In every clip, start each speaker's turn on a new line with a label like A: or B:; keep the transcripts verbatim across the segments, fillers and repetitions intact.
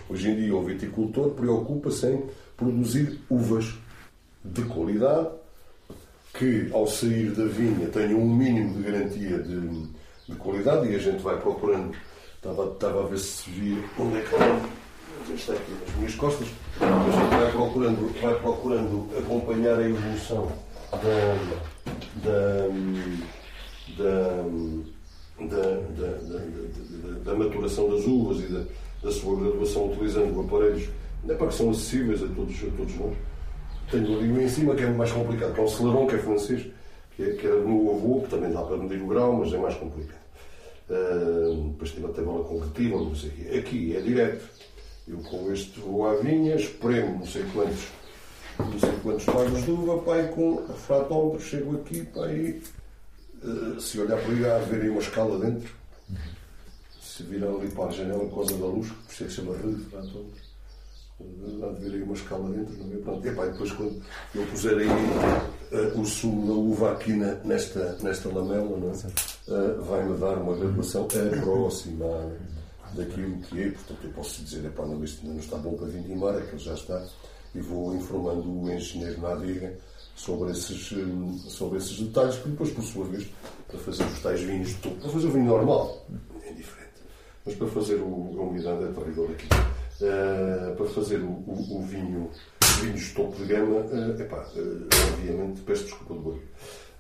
A: Hoje em dia o viticultor preocupa-se em produzir uvas de qualidade, que ao sair da vinha tenham um mínimo de garantia de, de qualidade, e a gente vai procurando. Estava, estava a ver se via onde é que está. Está aqui nas minhas costas. A gente vai procurando, vai procurando acompanhar a evolução da, da, da, da, da, da, da, da maturação das uvas e da, da sua graduação utilizando aparelhos, não é para que são acessíveis a todos, a todos nós. Tenho ali um em cima que é mais complicado, que é o Celeron, que é francês, que é, que é do meu avô, que também dá para medir o grau, mas é mais complicado. Uh, depois tem uma tabela convertível, não sei o quê. Aqui é direto. Eu com este vou à vinha, espremo não sei quantos, não sei quantos pagos de uva, pá, e com o fratómetro chego aqui, pá, e uh, se olhar para aí, há ver aí uma escala dentro. Se virar ali para a janela por causa da luz, por isso é que se chama rede de fratómetro. Há de ver aí uma escala dentro, não é? Pronto. E, pá, e depois quando eu puser aí uh, o sumo da uva aqui na, nesta, nesta lamela, não é? Uh, vai-me dar uma graduação aproximada daquilo que é. Portanto, eu posso dizer, epá, não, isto ainda não está bom para vindimar, é que ele já está, e vou informando o engenheiro na adega sobre esses, um, sobre esses detalhes, que depois, por sua vez, para fazer os tais vinhos de topo, para fazer o vinho normal, é diferente, mas para fazer o, a umidade é terrível aqui. Uh, para fazer o, o, o vinho, vinhos de topo de gama, uh, epá, uh, obviamente, peço desculpa do barulho,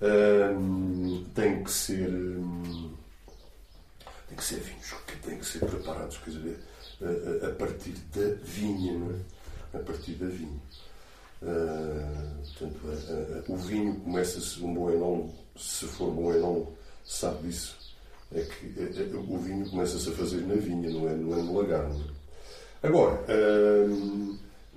A: uh, tem que ser um, tem que ser vinhos que têm que ser preparados, quer dizer, uh, a partir da vinha, não é? A partir da vinha. Uh, portanto, uh, uh, o vinho começa-se, um bom enólogo, se for bom enólogo, sabe disso, é que uh, uh, o vinho começa-se a fazer na vinha, não é, não é no lagar, não é? Agora, hum,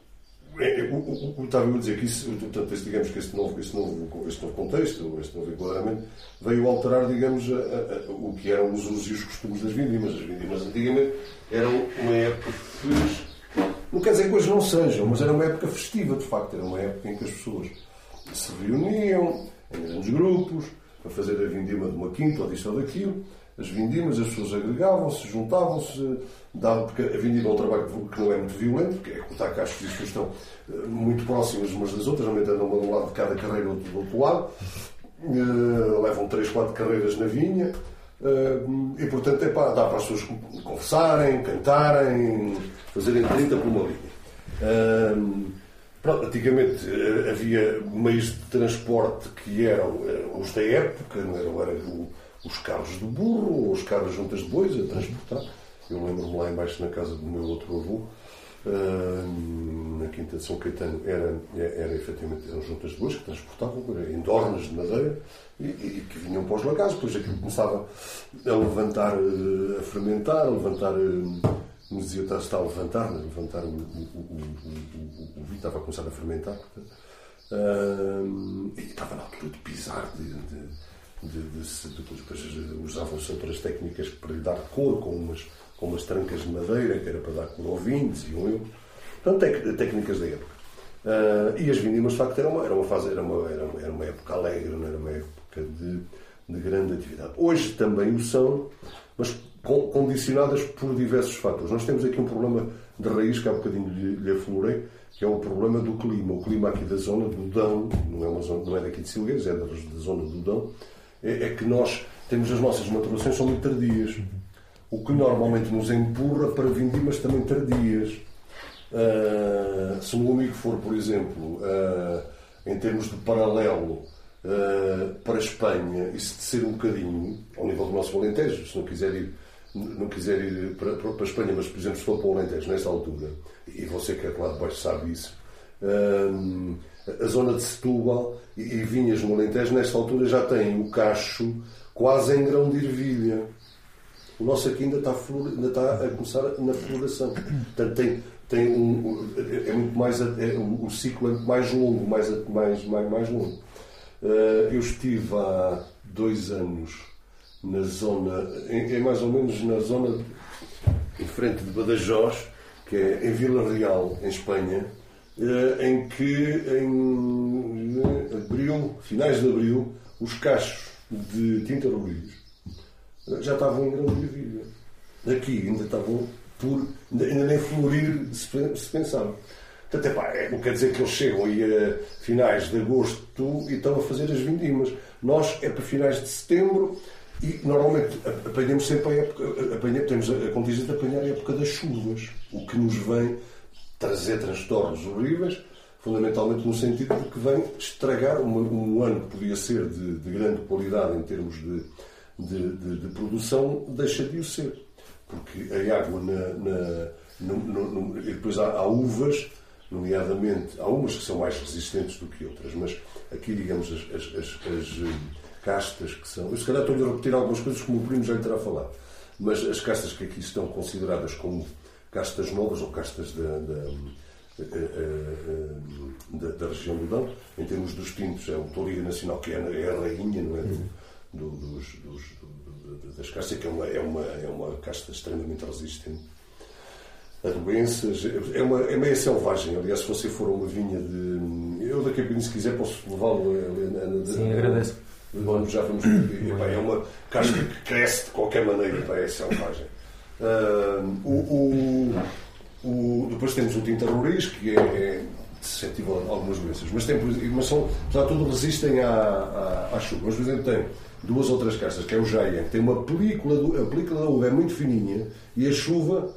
A: eu estava a dizer que isso, portanto, este, digamos que este novo, este, novo, este novo contexto, este novo enquadramento, veio alterar, digamos, a, a, a, o que eram os usos e os costumes das vindimas. As vindimas antigamente eram uma época feliz. Não quer dizer que hoje não sejam, mas era uma época festiva, de facto. Era uma época em que as pessoas se reuniam em grandes grupos para fazer a vindima de uma quinta ou disto ou daquilo. As vindimas, as pessoas agregavam-se, juntavam-se, dava, porque a vindima é um trabalho que não é muito violento, porque é cortar cachos e as pessoas estão muito próximas umas das outras, normalmente andam uma de um lado de cada carreira, outro do outro lado, uh, levam três, quatro carreiras na vinha, uh, e portanto é para, dá para as pessoas conversarem, cantarem, fazerem trinta por uma linha. Uh, pronto, antigamente uh, havia meios de transporte que eram uh, os da época, não era, era o os carros de burro, ou os carros juntas de bois a transportar. Eu lembro-me lá embaixo na casa do meu outro avô, na Quinta de São Caetano, era, era efetivamente eram juntas de bois que transportavam em dornas de madeira e, e que vinham para os lagares. Depois aquilo começava a levantar, a fermentar, a levantar, como dizia, está a levantar, a levantar o, o, o, o, o vinho, estava a começar a fermentar. Portanto, e estava na altura de pisar, de, de De, de, de, depois usavam-se outras técnicas para lhe dar cor, com umas, com umas trancas de madeira, que era para dar cor ao vinho, diziam eu. Portanto, técnicas da época. Uh, e as vindimas, de facto, era uma, era uma, fase, era uma, era uma, era uma época alegre, não era uma época de, de grande atividade. Hoje também o são, mas condicionadas por diversos fatores. Nós temos aqui um problema de raiz, que há bocadinho lhe, lhe aflorei, que é o problema do clima. O clima aqui da zona do Dão, não é, uma zona, não é daqui de Silgueiros, é da, da zona do Dão, é, é que nós temos as nossas maturações são muito tardias. O que normalmente nos empurra para vindimas também tardias. Uh, se o meu amigo for, por exemplo, uh, em termos de paralelo uh, para a Espanha, e se descer um bocadinho ao nível do nosso Alentejo, se não quiser ir, não quiser ir para, para a Espanha, mas, por exemplo, se for para o Alentejo, nesta altura, e você que é de lá de baixo sabe isso, uh, a zona de Setúbal e, e vinhas no Alentejo, nesta altura já tem o cacho quase em grão de ervilha. O nosso aqui ainda está, ainda está a começar na floração. Portanto, tem, tem um, é muito mais, é, o ciclo é mais longo, mais, mais, mais, mais longo. Eu estive há dois anos na zona, é mais ou menos na zona em frente de Badajoz, que é em Vila Real, em Espanha, em que em abril, finais de abril, os cachos de tinta rubis já estavam em grão de ervilha. Aqui ainda estavam por ainda nem florir se, se pensava. Portanto, epá, é, não quer dizer que eles chegam aí a finais de agosto e estão a fazer as vindimas. Nós é para finais de setembro e normalmente apanhamos sempre a época, apanhamos, temos a contingente de apanhar a época das chuvas, o que nos vem trazer transtornos horríveis, fundamentalmente no sentido de que vem estragar uma, um ano que podia ser de, de grande qualidade em termos de, de, de, de produção, deixa de o ser. Porque a água na, na, no, no, no, e depois há, há uvas, nomeadamente, há umas que são mais resistentes do que outras, mas aqui, digamos, as, as, as, as castas que são... Eu se calhar estou-lhe a repetir algumas coisas como o primo já lhe terá falado, mas as castas que aqui estão consideradas como castas novas ou castas da, da, da, da região do Dão, em termos dos tintos, é o Touriga Nacional, que é a rainha, não é? Do, do, dos, dos, do, das castas, que é uma, é, uma, é uma casta extremamente resistente a doenças, é uma, é meio selvagem. Aliás, se você for a uma vinha de... Eu daqui a pouco, se quiser, posso levá-lo a...
B: Sim, agradeço.
A: Vamos, já vamos... Epá, é uma casca que cresce de qualquer maneira, epá, é selvagem. Uh, o, o, o, depois temos o tinta roriz, que é, é suscetível a algumas doenças, mas, tem, mas são, apesar de tudo, resistem à, à, à chuva. Mas, por exemplo, tem duas outras castas, que é o Jaia, que tem uma película, do, a película da uva é muito fininha e a chuva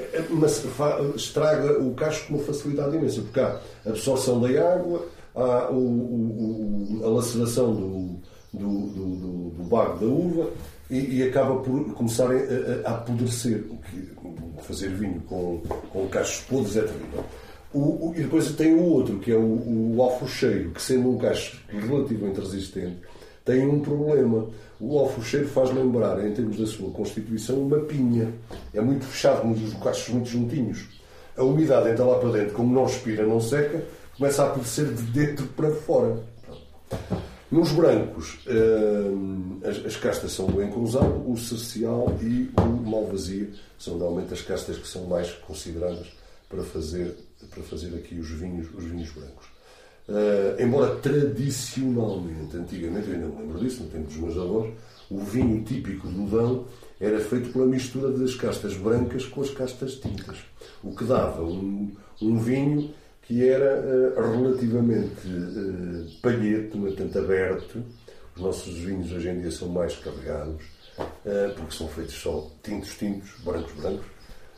A: estraga o casco com uma facilidade imensa, porque há a absorção da água, há o, o, a laceração do, do, do, do, do bago da uva e, e acaba por começar a, a apodrecer, o que fazer vinho com, com cachos podres é terrível. O, o, e depois tem o outro, que é o, o alforcheiro, que sendo um cacho relativamente resistente, tem um problema. O alforcheiro faz lembrar, em termos da sua constituição, uma pinha. É muito fechado, os cachos muito juntinhos. A umidade entra lá para dentro, como não expira, não seca, começa a apodrecer de dentro para fora. Nos brancos, as, as castas são o encruzado, o cercial e o malvasia. São normalmente as castas que são mais consideradas para fazer, para fazer aqui os vinhos, os vinhos brancos. Uh, embora tradicionalmente, antigamente, eu ainda me lembro disso, no tempo dos meus avós, o vinho típico do Dão era feito pela mistura das castas brancas com as castas tintas, o que dava um, um vinho que era uh, relativamente uh, palhete, portanto aberto. Os nossos vinhos hoje em dia são mais carregados, uh, porque são feitos só tintos, tintos, brancos, brancos.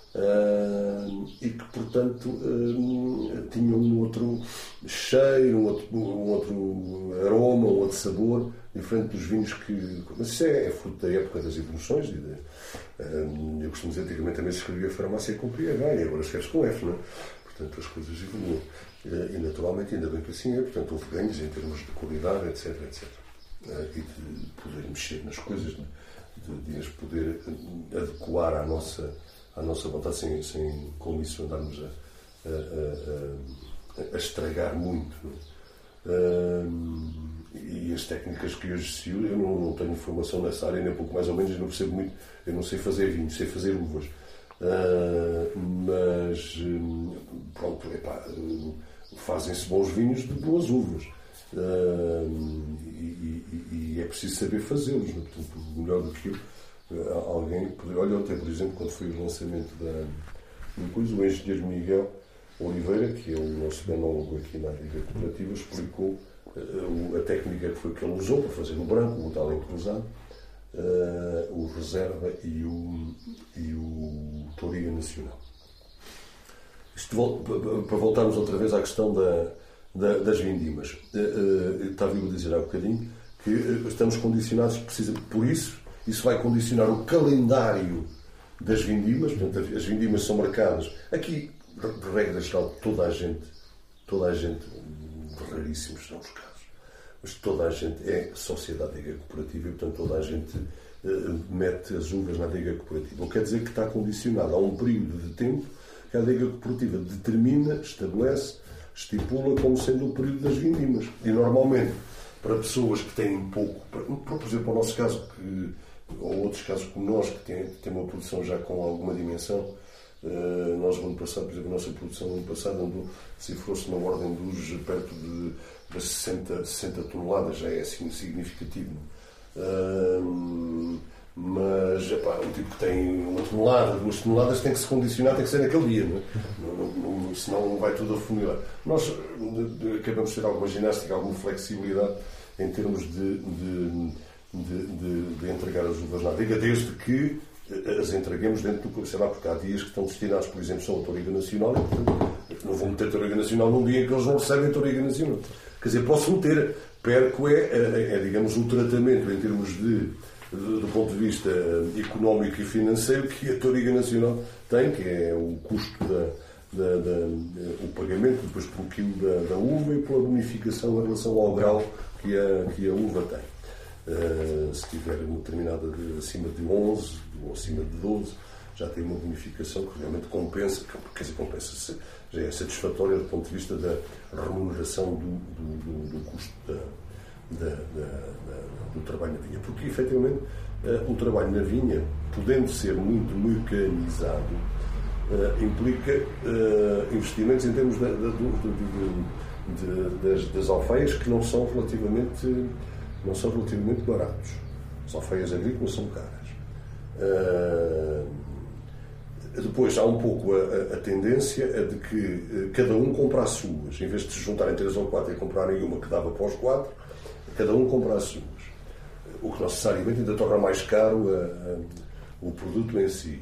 A: Uh, e que, portanto, uh, tinha um outro cheiro, um outro, um outro aroma, um outro sabor, diferente dos vinhos que... Mas isso é, é fruto da época das evoluções. E de, uh, eu costumo dizer, antigamente também se escrevia farmácia com P H e agora escreve-se com F, não é? Portanto, as coisas evoluem. Uh, e, naturalmente, ainda bem que assim é. Portanto, houve ganhos em termos de qualidade, etc, etcétera. Uh, e de poder mexer nas coisas, de, de, de as poder adequar à nossa... à nossa vontade, sem, sem com isso andarmos a, a, a, a estragar muito. Um, e as técnicas que hoje se usam, eu não, não tenho formação nessa área, nem pouco mais ou menos, eu não percebo muito, eu não sei fazer vinho, sei fazer uvas. Uh, mas, pronto, epá, fazem-se bons vinhos de boas uvas. Uh, e, e, e é preciso saber fazê-los, né? Portanto, melhor do que eu. Alguém, olha, ontem, por exemplo, quando foi o lançamento da depois o engenheiro Miguel Oliveira, que é o nosso enólogo aqui na Liga Cooperativa, explicou uh, a técnica que foi que ele usou para fazer o branco, o tal encruzado, uh, o reserva e o, e o Touriga Nacional. Isto, para voltarmos outra vez à questão da, da, das vindimas, uh, uh, estava a dizer há um bocadinho que uh, estamos condicionados precisamente por isso. Isso vai condicionar o calendário das vindimas. Portanto, as vindimas são marcadas. Aqui, de regra geral, toda a gente, toda a gente, raríssimos são os casos, mas toda a gente é sociedade de adega cooperativa e, portanto, toda a gente uh, mete as uvas na adega cooperativa. O que quer dizer que está condicionado a um período de tempo que a adega cooperativa determina, estabelece, estipula como sendo o período das vindimas. E, normalmente, para pessoas que têm pouco, por exemplo, o nosso caso, que ou outros casos como nós, que têm, têm uma produção já com alguma dimensão, uh, nós no ano passado, por exemplo, a nossa produção no ano passado andou, se fosse na ordem dos perto de, de sessenta, sessenta toneladas, já é assim significativo. Uh, mas epá, um tipo que tem uma tonelada, duas toneladas, tem que se condicionar, tem que ser naquele dia, não é? não, não, não, senão vai tudo afunilar. Nós de, de, acabamos de ter alguma ginástica, alguma flexibilidade em termos de, de, de, de, de entregar as uvas na adega, desde que as entreguemos dentro do, sei lá, porque há dias que estão destinados, por exemplo, são a Touriga Nacional, e portanto não vou meter Touriga Nacional num dia em que eles não recebem Touriga Nacional. Quer dizer, posso meter, perco é, é, é digamos, o tratamento em termos de do ponto de vista económico e financeiro que a Touriga Nacional tem, que é o custo da, da, da o pagamento depois por quilo da, da uva e pela bonificação em relação ao grau que a, que a uva tem. Uh, se tiver uma determinada de, acima de onze ou acima de doze, já tem uma bonificação que realmente compensa, quer dizer, compensa, já é satisfatória do ponto de vista da remuneração do, do, do, do custo da Da, da, da, do trabalho na vinha, porque efetivamente uh, o trabalho na vinha, podendo ser muito mecanizado, uh, implica uh, investimentos em termos da, da, do, do, do, de, das, das alfaias que não são relativamente não são relativamente baratos. As alfaias agrícolas são caras. Uh, depois há um pouco a, a tendência a de que uh, cada um compra as suas, em vez de se juntarem três ou quatro e comprarem uma que dava para os quatro, cada um compra as suas, o que necessariamente ainda torna mais caro a, a, o produto em si.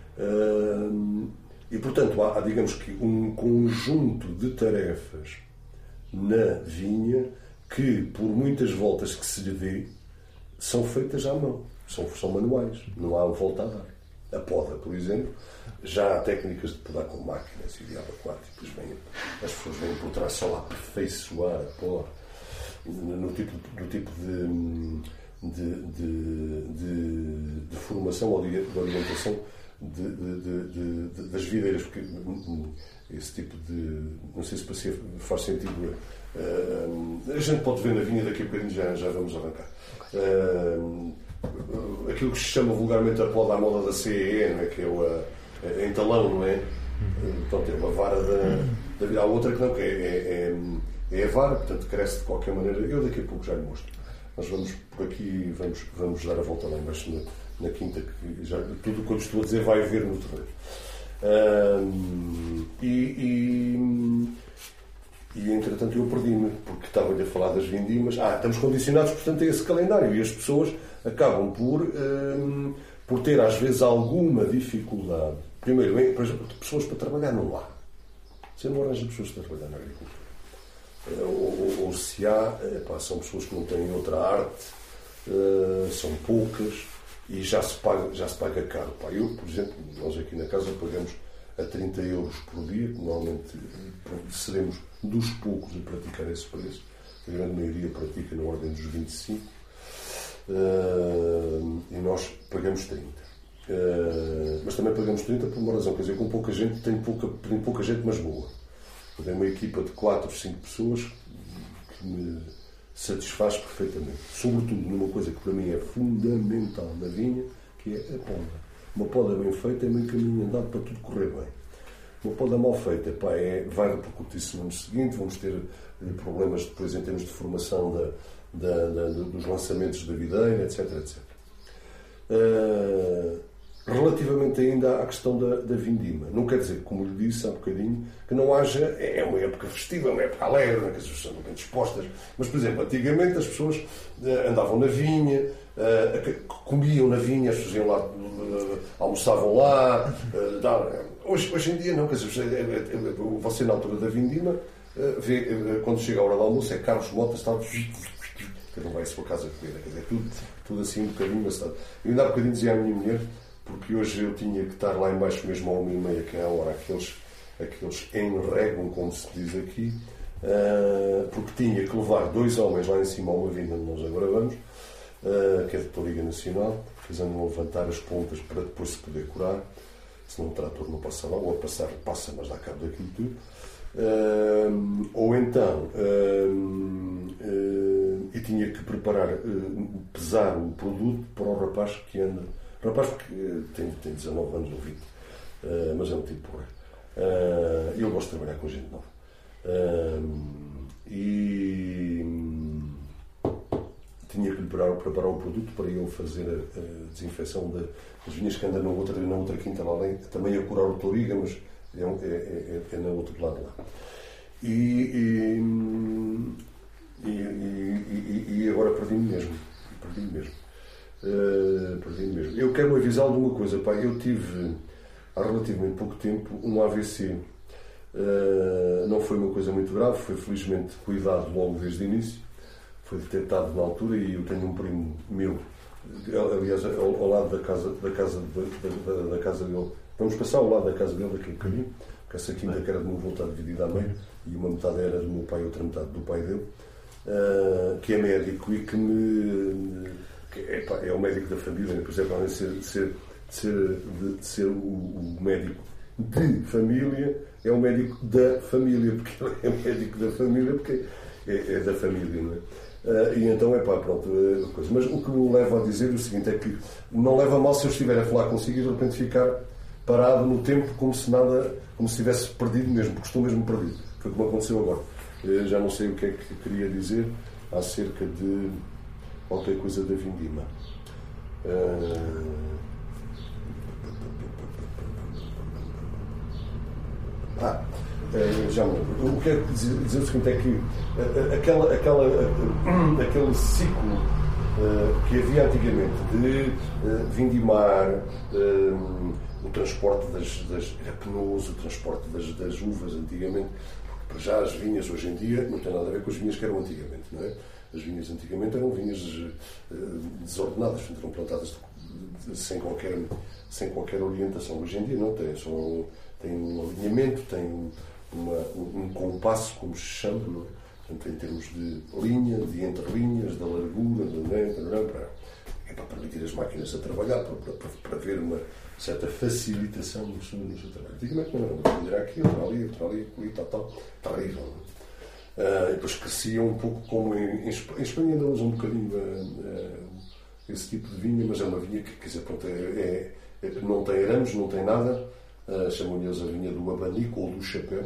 A: Uh, e, portanto, há, há, digamos que, um conjunto de tarefas na vinha que, por muitas voltas que se lhe dê, são feitas à mão, são, são manuais, não há volta a dar. A poda, por exemplo, já há técnicas de podar com máquinas e de abacuate, depois vem, as pessoas vêm por trás só a aperfeiçoar a poda. No tipo, no tipo de, de, de, de, de formação ou de, de orientação de, de, de, de, das videiras, porque esse tipo de. Não sei se para si faz sentido. Uh, a gente pode ver na vinha, daqui a bocadinho já, já vamos arrancar. Uh, aquilo que se chama vulgarmente a poda à moda da C E E, não é? Que é o a, a entalão, não é? Portanto, é uma vara da, da. Há outra que não, que é, é, é, é a vara, portanto cresce de qualquer maneira. Eu daqui a pouco já lhe mostro. Nós vamos por aqui, vamos, vamos dar a volta lá embaixo na, na quinta, que já, tudo o que eu estou a dizer vai haver no terreno. Um, e, e, e entretanto eu perdi-me, porque estava-lhe a falar das vindimas. Ah, estamos condicionados, portanto, a esse calendário, e as pessoas acabam por, um, por ter às vezes alguma dificuldade. Primeiro, por exemplo, pessoas para trabalhar não há. Você não arranja pessoas para trabalhar na agricultura. Ou, ou, ou se há, epá, são pessoas que não têm outra arte, uh, são poucas, e já se paga, já se paga caro. Pá, eu, por exemplo, nós aqui na casa pagamos a trinta euros por dia, que normalmente seremos dos poucos a praticar esse preço. A grande maioria pratica na ordem dos vinte e cinco, uh, e nós pagamos trinta. Uh, mas também pagamos trinta por uma razão, quer dizer, com pouca gente, tem pouca, tem pouca gente, mas boa. Eu tenho uma equipa de quatro, cinco pessoas que me satisfaz perfeitamente. Sobretudo numa coisa que para mim é fundamental na vinha, que é a poda. Uma poda bem feita é meio caminho andado para tudo correr bem. Uma poda mal feita, pá, é, vai repercutir-se no ano seguinte, vamos ter problemas depois em termos de formação da, da, da, dos lançamentos da videira, etc, etcétera. Uh, Relativamente ainda à questão da, da vindima, não quer dizer, como lhe disse há bocadinho, que não haja, é uma época festiva, é uma época alegre, que as pessoas estão bem dispostas, mas, por exemplo, antigamente as pessoas uh, andavam na vinha, uh, comiam na vinha, as pessoas iam lá, uh, almoçavam lá, uh, hoje, hoje em dia não, quer dizer, você na altura da vindima, uh, vê, uh, quando chega a hora do almoço, é carros, motas, tal, cada um vai à sua casa comer, quer dizer, tudo, tudo assim um bocadinho, mas está. Eu ainda há bocadinho dizia à minha mulher, porque hoje eu tinha que estar lá embaixo mesmo à uma e meia, que é a hora aqueles, aqueles enregam, como se diz aqui, uh, porque tinha que levar dois homens lá em cima a uma vinda onde nós agora vamos, uh, que é de Touriga Nacional, que eles andam a levantar as pontas para depois se poder curar, senão o trator não passa lá, ou a passar passa, mas dá cabo daquilo tudo. Uh, ou então uh, uh, e tinha que preparar, uh, pesar o produto para o rapaz que anda. Rapaz, porque tem, tem dezanove anos ou vinte, uh, mas é um tipo porra. Uh, eu gosto de trabalhar com gente nova. Uh, e tinha que lhe preparar, preparar o produto para ele fazer a, a desinfecção de, das vinhas que anda na outra, na outra quinta lá além, também a curar o touriga, mas é, é, é, é na outro lado lá. E, e, e, e, e agora perdi-me mesmo. Perdi-me mesmo. Uh, perdi-me mesmo. Eu quero avisá-lo de uma coisa, pá. Eu tive, há relativamente pouco tempo, um A V C. Uh, não foi uma coisa muito grave, foi felizmente cuidado logo desde o início. Foi detectado na altura e eu tenho um primo meu, aliás, ao, ao lado da casa, da, casa, da, da, da casa dele. Vamos passar ao lado da casa dele daqui a bocadinho, porque essa quinta que era de meu avô está dividida a meio e uma metade era do meu pai e outra metade do pai dele, uh, que é médico e que me. Que é, pá, é o médico da família, por exemplo, além de ser, de ser, de ser, de, de ser o, o médico de família, é o médico da família, porque ele é médico da família, porque é, é da família, não é? Uh, e então é pá, pronto, uh, coisa. Mas o que me leva a dizer é o seguinte: é que não leva a mal se eu estiver a falar consigo e de repente ficar parado no tempo como se nada, como se tivesse perdido mesmo, porque estou mesmo perdido. Foi como aconteceu agora. Uh, já não sei o que é que queria dizer acerca de qualquer coisa da vindima. Uh... Ah, já me lembro. O que quero dizer, dizer o seguinte é que aquela, aquela, aquele ciclo uh, que havia antigamente de uh, vindimar, uh, o transporte das, das era penoso, o transporte das, das uvas antigamente, porque para já as vinhas hoje em dia não tem nada a ver com as vinhas que eram antigamente, não é? As vinhas antigamente eram vinhas uh, desordenadas, eram plantadas de, de, sem, qualquer, sem qualquer orientação. Hoje em dia não tem, são, tem um alinhamento, tem uma, um compasso, como se chama, não é? Portanto, em termos de linha, de entrelinhas, da largura, de, para, é para permitir as máquinas a trabalhar, para, para, para ver uma certa facilitação no seu, no seu trabalho. Antigamente não era, uma aqui, outra ali, outra ali, ali, tal, tal, terrível, não é? Uh, e depois crescia um pouco como em, em Espanha ainda usa um bocadinho uh, uh, esse tipo de vinha, mas é uma vinha que, quer dizer, pronto, é, é, não tem arames, não tem nada, uh, chamam-lhes a vinha do abanico ou do chapéu,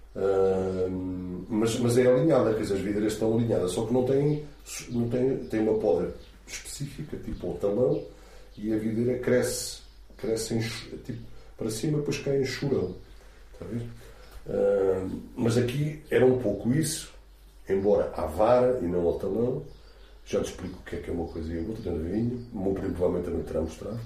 A: uh, mas, mas é alinhada, quer dizer, as videiras estão alinhadas, só que não tem, não tem, tem uma poda específica, tipo o talão, e a videira cresce, cresce em, tipo, para cima, depois cai em churão, está a ver? Uh, mas aqui era um pouco isso, embora à vara e não ao talão. Já te explico o que é que é uma coisa e outra, tendo vinho. O meu primo provavelmente também terá mostrado.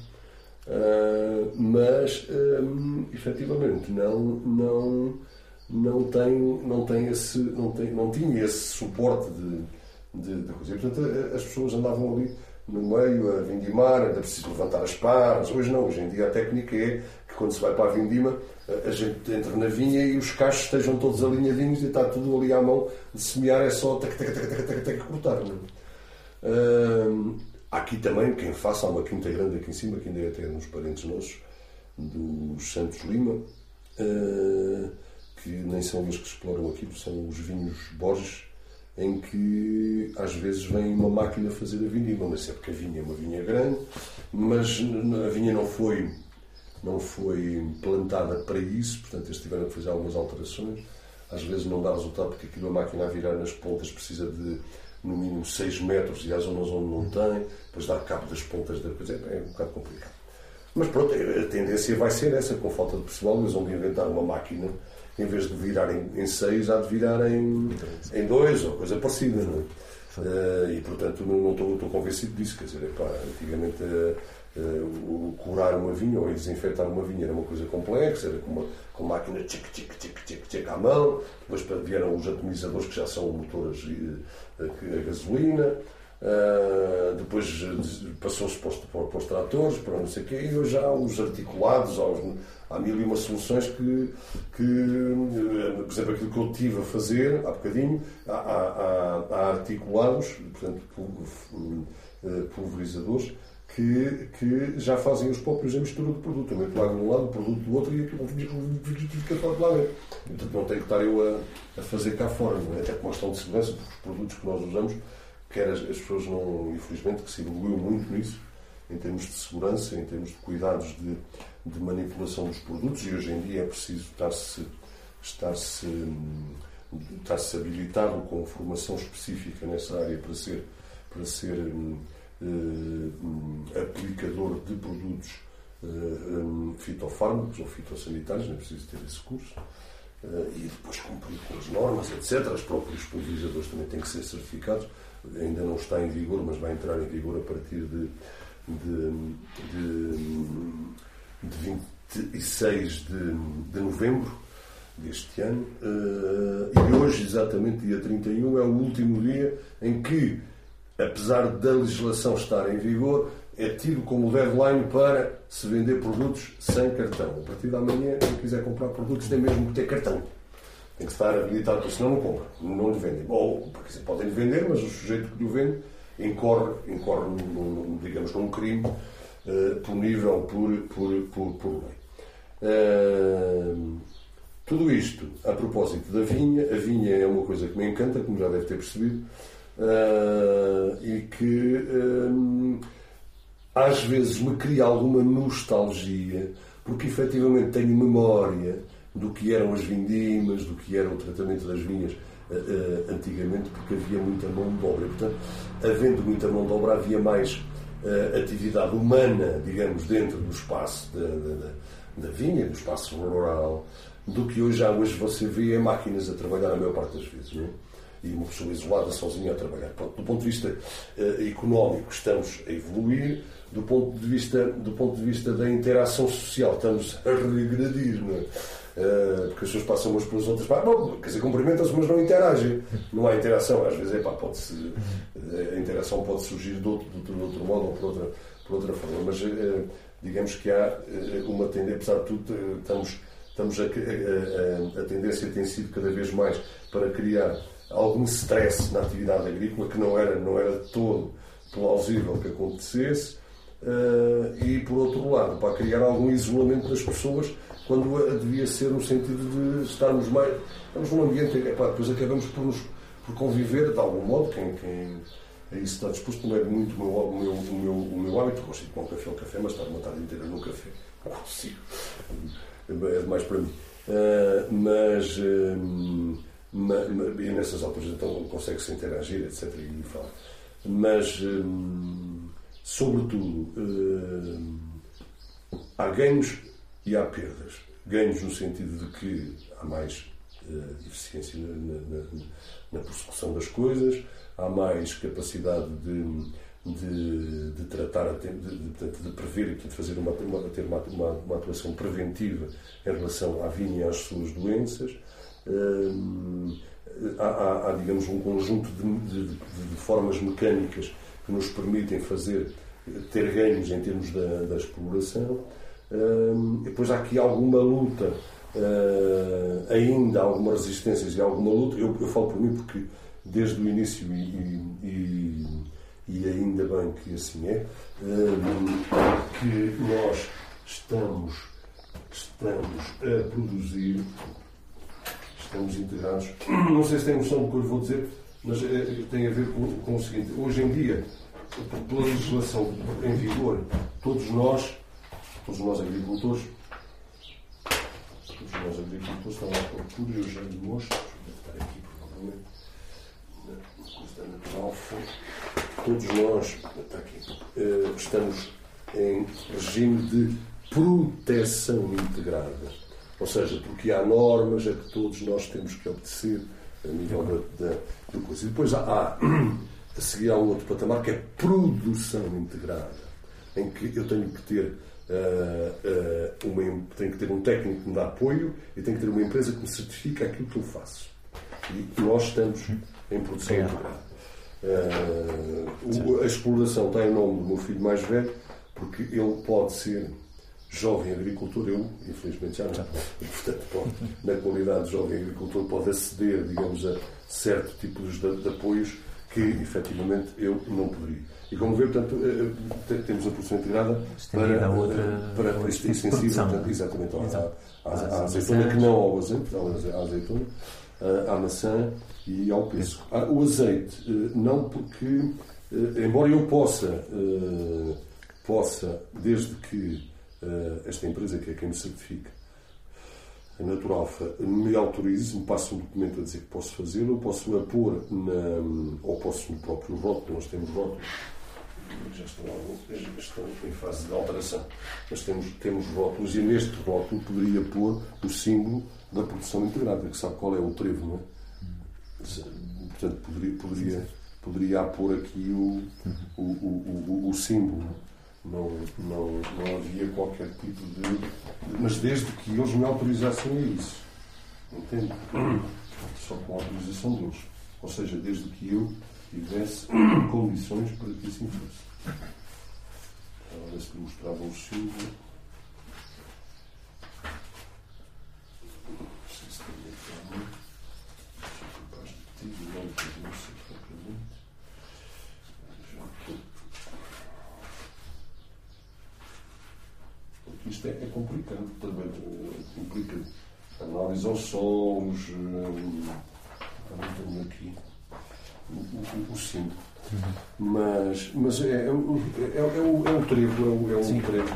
A: Uh, mas, um, efetivamente, não, não, não, tem, não, tem esse, não, tem, não tinha esse suporte de, de, de coisa. E, portanto, as pessoas andavam ali no meio a vindimar, ainda preciso levantar as parras. Hoje não, hoje em dia a técnica é que quando se vai para a vindima, a gente entra na vinha e os cachos estejam todos alinhadinhos e está tudo ali à mão de semear, é só tac, tac, tac, tac, tac, tac, cortar. Não é? Uh, aqui também, quem faça, há uma quinta grande aqui em cima, que ainda é até nos parentes nossos, dos Santos Lima, uh, que nem são eles que exploram aqui, são os vinhos Borges, em que às vezes vem uma máquina fazer a vindima, mas é porque a vinha é uma vinha grande, mas a vinha não foi, não foi plantada para isso, portanto eles tiveram que fazer algumas alterações. Às vezes não dá resultado porque aquilo a máquina a virar nas pontas precisa de no mínimo seis metros e há zonas onde não tem, depois dar cabo das pontas da coisa, é um bocado complicado. Mas pronto, a tendência vai ser essa, com falta de pessoal, eles vão inventar uma máquina, em vez de virar em, em seis, há de virar em, em dois, ou coisa parecida, não é? Uh, e portanto não, não estou, estou convencido disso, quer dizer, epá, antigamente uh, uh, curar uma vinha ou desinfetar uma vinha era uma coisa complexa, era com uma com máquina tic, tic, tic, tic, tic à mão, depois vieram os atomizadores que já são motores uh, a gasolina. Uh, depois passou-se para os, para os tratores, para não sei o quê, e hoje há os articulados, há, os, há mil e uma soluções que, que, por exemplo, aquilo que eu estive a fazer há bocadinho, há, há, há articulados, portanto, pulverizadores, que, que já fazem os próprios a mistura do produto. Eu meto água de um lado, o produto do outro, e aquilo fica todo lá dentro. Portanto, não tenho que estar eu a, a fazer cá fora, não é? Até por uma questão de segurança, porque os produtos que nós usamos, quer as, as pessoas não, infelizmente, que se evoluiu muito nisso, em termos de segurança, em termos de cuidados de, de manipulação dos produtos, e hoje em dia é preciso estar-se estar-se estar-se habilitado com formação específica nessa área para ser, para ser um, um, aplicador de produtos uh, um, fitofármacos ou fitossanitários, não é preciso ter esse curso, uh, e depois cumprir com as normas, etcétera. Os próprios pulverizadores também têm que ser certificados. Ainda não está em vigor, mas vai entrar em vigor a partir de, de, de, de vinte e seis de, de novembro deste ano. E hoje, exatamente dia trinta e um, é o último dia em que, apesar da legislação estar em vigor, é tido como deadline para se vender produtos sem cartão. A partir de amanhã, quem quiser comprar produtos tem mesmo que ter cartão. Tem que estar habilitado, senão não compra, não lhe vendem. Ou, porque podem lhe vender, mas o sujeito que lhe vende incorre, incorre num, digamos, num crime uh, punível por, por, por, por lei. Uh, tudo isto, a propósito da vinha. A vinha é uma coisa que me encanta, como já deve ter percebido, uh, e que uh, às vezes me cria alguma nostalgia, porque efetivamente tenho memória do que eram as vindimas, do que era o tratamento das vinhas uh, uh, antigamente, porque havia muita mão de obra. Portanto, havendo muita mão de obra, havia mais uh, atividade humana, digamos, dentro do espaço da, da, da vinha, do espaço rural, do que hoje, hoje você vê máquinas a trabalhar a maior parte das vezes, não é? E uma pessoa isolada, sozinha a trabalhar. Pronto, do ponto de vista uh, económico, estamos a evoluir. Do ponto de vista, do ponto de vista da interação social, estamos a regredir, não é? Uh, porque as pessoas passam umas pelas outras, pá, bom, quer dizer, cumprimentam-se, mas não interagem. Não há interação. Às vezes é, pá, pode-se, a interação pode surgir de outro, de outro modo ou por outra, por outra forma. Mas uh, digamos que há uh, uma tendência, apesar de tudo, uh, estamos, estamos a, a, a, a tendência tem sido cada vez mais para criar algum stress na atividade agrícola que não era, não era de todo plausível que acontecesse. Uh, e, por outro lado, para criar algum isolamento das pessoas, quando devia ser no sentido de estarmos mais. Estamos num ambiente. Epá, depois acabamos por, nos, por conviver de algum modo. Quem, quem a isso está disposto, não é muito o meu, o meu, o meu, o meu hábito. Gosto de tomar um café ao café, mas estar uma tarde inteira num café. Não consigo. É demais para mim. Uh, mas. Uh, ma, ma, e nessas alturas, então, consegue-se interagir, etcétera. E falar. Mas. Uh, Sobretudo, uh, há ganhos e há perdas. Ganhos no sentido de que há mais uh, eficiência na, na, na persecução das coisas, há mais capacidade de, de, de tratar, de, de, de, de prever e de fazer uma, uma, ter uma, uma, uma atuação preventiva em relação à vinha e às suas doenças. Uh, há, há, há, digamos, um conjunto de, de, de, de formas mecânicas que nos permitem fazer, ter ganhos em termos da, da exploração. Uh, depois há aqui alguma luta, uh, ainda algumas resistências e alguma luta. Eu, eu falo por mim porque desde o início, e, e, e ainda bem que assim é, uh, que nós estamos, estamos a produzir, estamos integrados. Não sei se tem noção do que eu lhe vou dizer, mas é, tem a ver com, com o seguinte: hoje em dia, pela legislação em vigor, todos nós, todos nós agricultores, todos nós agricultores estão à procura, eu já lhe mostro, deve estar aqui provavelmente, na custa natural, todos nós, está aqui, estamos em regime de proteção integrada. Ou seja, porque há normas a que todos nós temos que obedecer a nível da, da, da coisa. E depois há, há, a seguir há um outro patamar que é produção integrada, em que eu tenho que ter, uh, uh, uma, tenho que ter um técnico que me dá apoio e tenho que ter uma empresa que me certifica aquilo que eu faço. E nós estamos em produção é. integrada. Uh, a exploração está em nome do meu filho mais velho, porque ele pode ser jovem agricultor, eu, infelizmente, já não. Portanto, pode, na qualidade de jovem agricultor, pode aceder, digamos, a certos tipos de, de apoios que, efetivamente, eu não poderia. E, como vê, portanto, temos a produção integrada para,
B: outra,
A: para
B: outra
A: este extensível, portanto, exatamente, à, à, à azeitona, que não ao azeite, à azeitona, à maçã e ao pêssego. O azeite, não, porque, embora eu possa, possa desde que Uh, esta empresa, que é quem me certifica, a Naturalfa me autorize, me passe um documento a dizer que posso fazê-lo, eu posso a pôr, na, ou posso no próprio rótulo, nós temos rótulos, já estão, já estão em fase de alteração, mas temos, temos rótulos, e neste rótulo poderia pôr o símbolo da produção integrada, que sabe qual é o trevo, não é? Portanto, poderia, poderia, poderia pôr aqui o, o, o, o, o símbolo. Não, não, não havia qualquer tipo de... Mas desde que eles me autorizassem a isso. Entende? Só com a autorização deles. Ou seja, desde que eu tivesse condições para que assim fosse. Agora, se lhe mostrava o símbolo... Não sei se tem aqui algum. Sou capaz de ter, não, não sei francamente. Já estou... Isto é, é complicado também, implica análise aos solos, também tenho aqui o, o, o símbolo. Uhum. Mas, mas é, é, é, é, o, é o trevo, é o, é o
B: Sim,
A: trevo.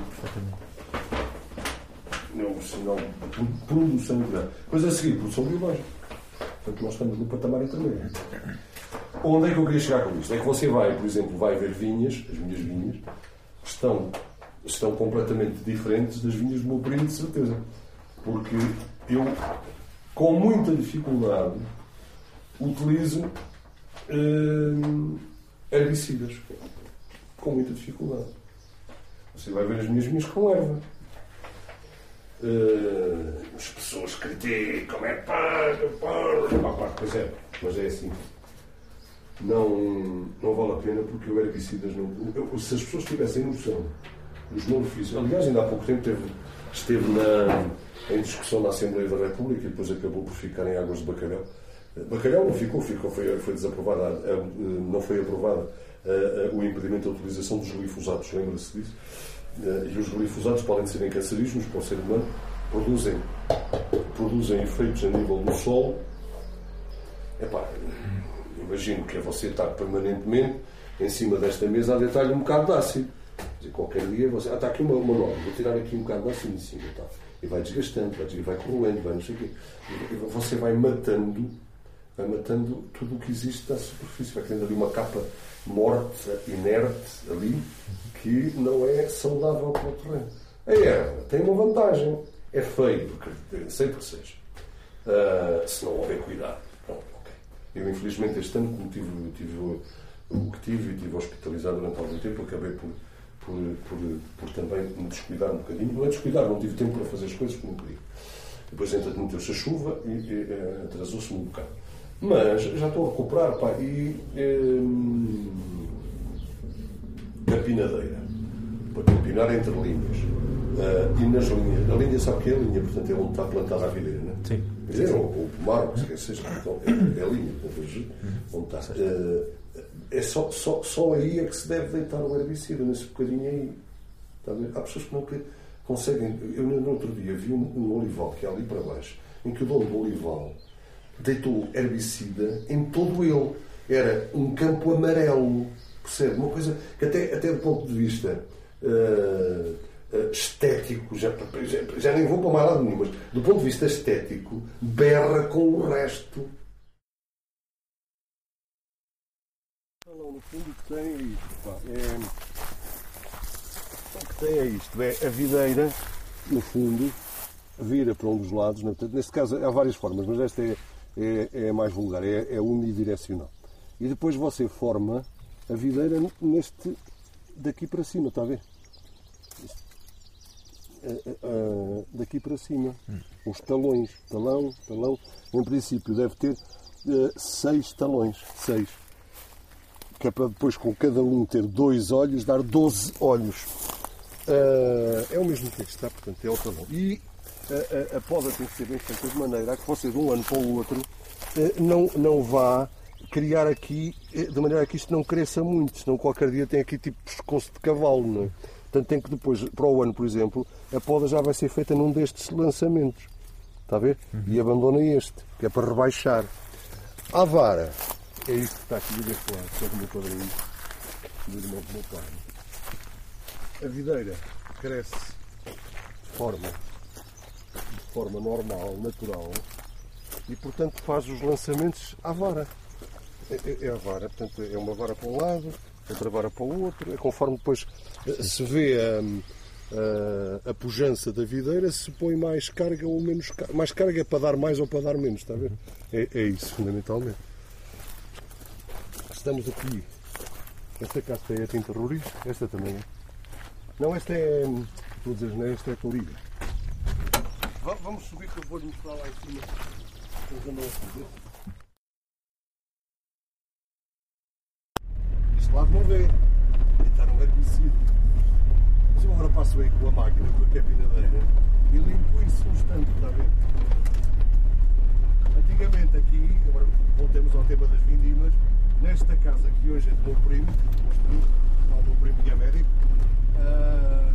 A: É o sinal de produção de gás. Depois a seguir, produção biológica. Portanto, nós estamos no patamar intermédio. Onde é que eu queria chegar com isto? É que você vai, por exemplo, vai ver vinhas, as minhas vinhas, que estão... estão completamente diferentes das vinhas do meu primo, de certeza. Porque eu, com muita dificuldade, utilizo hum, herbicidas. Com muita dificuldade. Você vai ver as minhas vinhas com erva. Uh, as pessoas criticam, é pá, pá, pois é, mas é assim. Não, não vale a pena porque o herbicidas não. Eu, se as pessoas tivessem noção dos malefícios. Aliás, ainda há pouco tempo teve, esteve na, em discussão na Assembleia da República e depois acabou por ficar em águas de bacalhau. Bacalhau não ficou, ficou foi, foi desaprovada, não foi aprovada o impedimento da utilização dos glifosatos, lembra-se disso? E os glifosatos podem ser cancerígenos para o ser humano, produzem, produzem efeitos a nível do solo. Epá, imagino que é você estar permanentemente em cima desta mesa a deitar-lhe um bocado de ácido. Dizer, qualquer dia você. Ah, está aqui uma, uma nova, vou tirar aqui um bocado de ácido em cima. Tá? E vai desgastando, vai, vai corroendo, vai não sei o quê. E você vai matando, vai matando tudo o que existe da superfície. Vai criando ali uma capa morta, inerte, ali, que não é saudável para o terreno. A erva tem uma vantagem. É feio, sempre que seja. Uh, se não houver cuidado. Pronto, okay. Eu, infelizmente, este ano, como tive, tive o que tive e estive hospitalizado durante algum tempo, acabei por, por, por, por também me descuidar um bocadinho. Não é descuidar, não tive tempo para fazer as coisas como queria. Depois, entretanto, meteu-se a chuva e, e atrasou-se-me um bocado. Mas já estou a recuperar, pá, e hum, capinadeira, para capinar entre linhas. Uh, e nas linhas, a linha sabe o que é a linha, portanto é onde está plantada a videira, não é?
B: Sim.
A: Videira, ou o pomar, ou o que seja, então, é, é a linha, portanto, onde está. Uh, é só, só, só aí é que se deve deitar o herbicida, nesse bocadinho aí. Está a ver? Há pessoas que não conseguem. Eu no outro dia vi um, um olival que é ali para baixo, em que o dono do olival deitou herbicida em todo ele. Era um campo amarelo, percebe? Uma coisa que até, até do ponto de vista uh, uh, estético, já, já, já nem vou para mais lado nenhum, mas do ponto de vista estético, berra com o resto. No fundo, o que tem é isto. Pá. É... O que tem é isto. É a videira, no fundo, vira para um dos lados. Né? Neste caso, há várias formas, mas esta é, é, é a mais vulgar, é, é unidirecional. E depois você forma a videira neste daqui para cima, está a ver? Daqui para cima. Os talões. Talão, talão. Em princípio, deve ter uh, seis talões. Seis. Que é para depois, com cada um ter dois olhos, dar doze olhos. Uh, é o mesmo que está, portanto, é o talão. E a, a, a poda tem que ser bem feita de maneira a que você, de um ano para o outro, uh, não, não vá criar aqui, de maneira a que isto não cresça muito, senão qualquer dia tem aqui tipo pescoço de cavalo, não é? Portanto, tem que depois, para o ano, por exemplo, a poda já vai ser feita num destes lançamentos. Está a ver? Uhum. E abandona este, que é para rebaixar. A vara. É isto que está aqui deste lado, só que o meu quadrinho do irmão do meu pai. A videira cresce de forma de forma normal, natural, e portanto faz os lançamentos à vara. É, é a vara, portanto é uma vara para um lado, outra vara para o outro, é conforme depois se vê a, a, a pujança da videira, se põe mais carga ou menos carga. Mais carga é para dar mais ou para dar menos, está a ver? É, é isso, fundamentalmente. Estamos aqui. Esta casca é a tinta Ruri, esta também é. Não, esta é. Estou a dizer, não, esta é a Toriga. Vamos subir que eu vou-lhe mostrar lá em cima. Este lado não vê. Está no herbicida. Mas eu agora passo aí com a máquina, com a capinadeira, e limpo isso um instante, está a ver? Antigamente aqui, agora voltemos ao tema das vindimas, nesta casa que hoje é do meu primo, construiu, não, do meu primo que é médico, uh,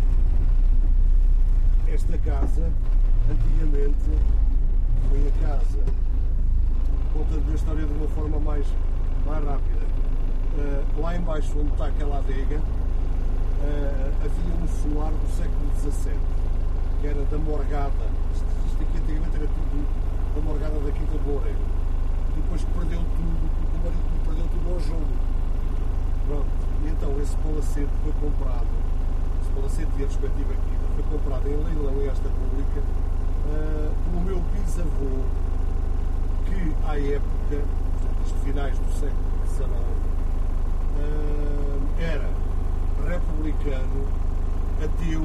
A: esta casa, antigamente, foi a casa, contando a história de uma forma mais, mais rápida. Uh, lá embaixo, onde está aquela adega, uh, havia um solar do século dezassete, que era da Morgada. Isto, isto aqui antigamente era tudo da Morgada da Quinta do Loureiro. Depois perdeu tudo, porque o marido perdeu tudo ao jogo. Pronto. E então esse palacete foi comprado, esse palacete e a respectiva quinta foi comprado em leilão em esta pública uh, pelo meu bisavô, que à época, portanto, finais do século dezanove, uh, era republicano, ateu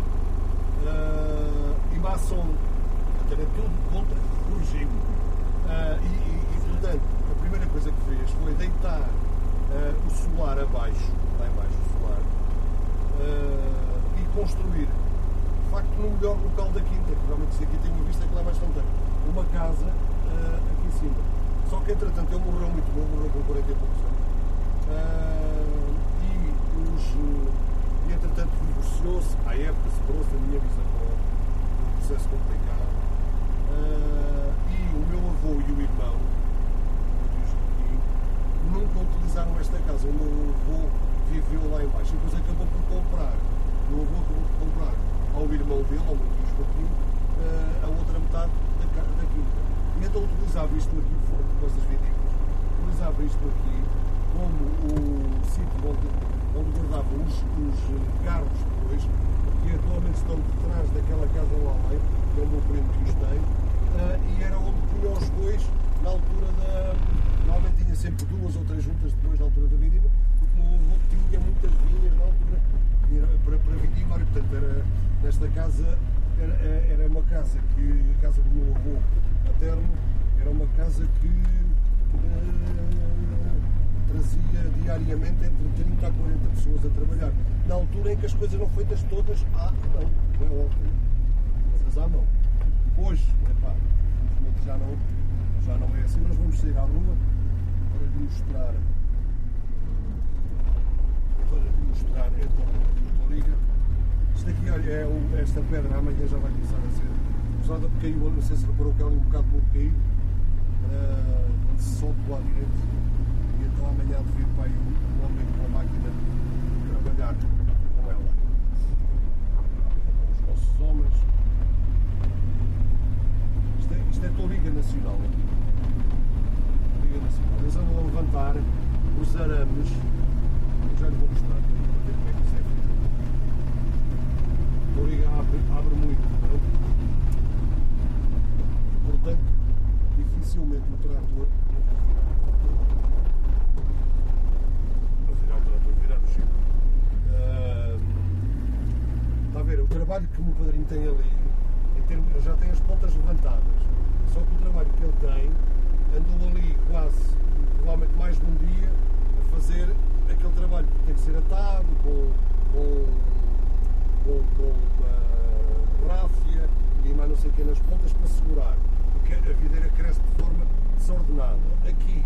A: uh, e maçom. Era tudo contra o regime. Uh, e, e, e, portanto, a primeira coisa que fez foi deitar uh, o solar abaixo, lá embaixo o solar, uh, e construir, de facto, no melhor local da quinta, que realmente isto aqui tem uma vista que lá abaixo não tem, uma casa uh, aqui em cima. Só que, entretanto, ele morreu muito bom, morreu com quarenta e poucos anos. Uh, e, os, uh, e, entretanto, divorciou-se, à época, separou-se da minha bisavó, um processo complicado. Uh, e o meu avô e o irmão, nunca utilizaram esta casa. O meu avô viveu lá embaixo e depois acabou por comprar. O meu avô acabou por comprar ao irmão dele, ao meu tio Joaquim, uh, a outra metade da, da quinta. E então utilizava isto aqui, depois das vinícolas, utilizava isto aqui como o sítio onde, onde guardavam os, os carros depois, que atualmente estão detrás daquela casa lá além, que é o meu primo que os tem, uh, e era onde punha os bois na altura da... Normalmente tinha sempre duas ou três juntas depois na altura da vindima, porque o meu avô tinha muitas vinhas na altura para, para vindimar, e portanto era, nesta casa era, era uma casa que, a casa do meu avô paterno, era uma casa que uh, trazia diariamente entre trinta a quarenta pessoas a trabalhar. Na altura em que as coisas não feitas todas à mão, não é óbvio, mas à mão. Hoje, epá, infelizmente já não, já não é assim. Nós vamos sair à rua para lhe mostrar, para lhe mostrar então a Toriga. Isto aqui, olha, é o, esta pedra amanhã já vai começar a ser usada, porque caiu, não sei se reparou que ela é um bocado muito caído, uh, quando se sobe do lado direito, e então amanhã há de vir para aí um homem com a máquina trabalhar com ela. Os nossos homens. Isto é, isto é Toriga Nacional aqui. Toriga Nacional. Eles andam a levantar os arames. Eu já lhe vou mostrar para ver como é que isso é feito. Toriga abre, abre muito, não? Portanto, dificilmente o trator. Vou virar o trator, virar o chip. Uh, está a ver? O trabalho que o meu padrinho tem ali, em termos, ele já tem as pontas levantadas. Só que o trabalho que ele tem, andou ali quase, provavelmente mais de um dia, a fazer aquele trabalho que tem que ser atado, com, com, com, com uma ráfia e mais não sei o que nas pontas para segurar, porque a videira cresce de forma desordenada. Aqui,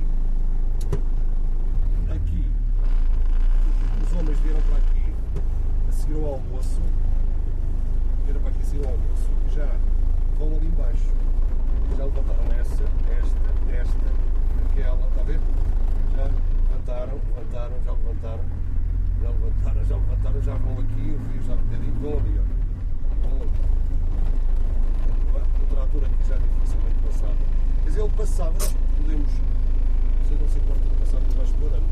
A: aqui, os homens vieram para aqui a seguir ao almoço, vieram para aqui a seguir ao almoço e já vão ali embaixo. Já levantaram essa, esta, esta, aquela, está a ver? Já levantaram, levantaram, já levantaram, já levantaram, já levantaram, já vão aqui, eu vi já um bocadinho, vão ali, ó. Vão ali. Mas ele passava, podemos, se não se importa de passar por baixo do arame.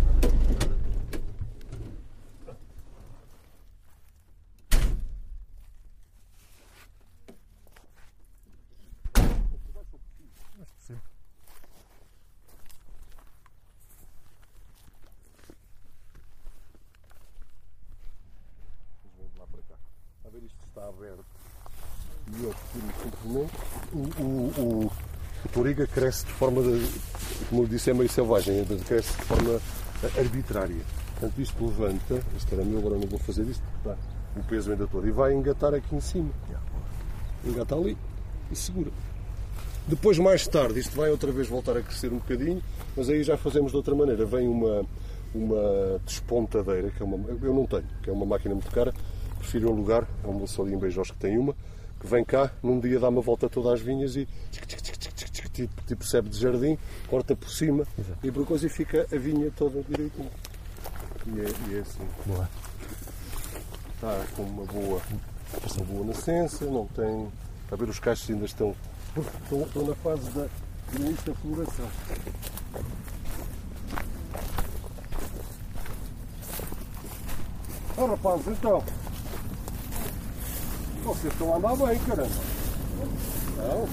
A: A ver, isto está aberto e eu simplesmente o, o, o, o touriga cresce de forma, de, como eu disse, é meio selvagem, cresce de forma arbitrária. Portanto, isto levanta, este era meu, agora não vou fazer isto, está o peso ainda todo, e vai engatar aqui em cima. Engata ali e segura. Depois, mais tarde, isto vai outra vez voltar a crescer um bocadinho, mas aí já fazemos de outra maneira. Vem uma, uma despontadeira, que é uma, eu não tenho, que é uma máquina muito cara. Prefiro alugar, é um moço ali em Beijós que tem uma, que vem cá, num dia dá uma volta a todas as vinhas e tipo, tipo sebe de jardim, corta por cima. Exato. E por coisa e fica a vinha toda direitinho. E é, e é assim. Boa. Está com uma boa, uma boa nascença, não tem. Está a ver, os cachos ainda estão, estão, estão na fase da início da floração. Oh, rapazes, então. Vocês estão a andar bem, caramba. Não?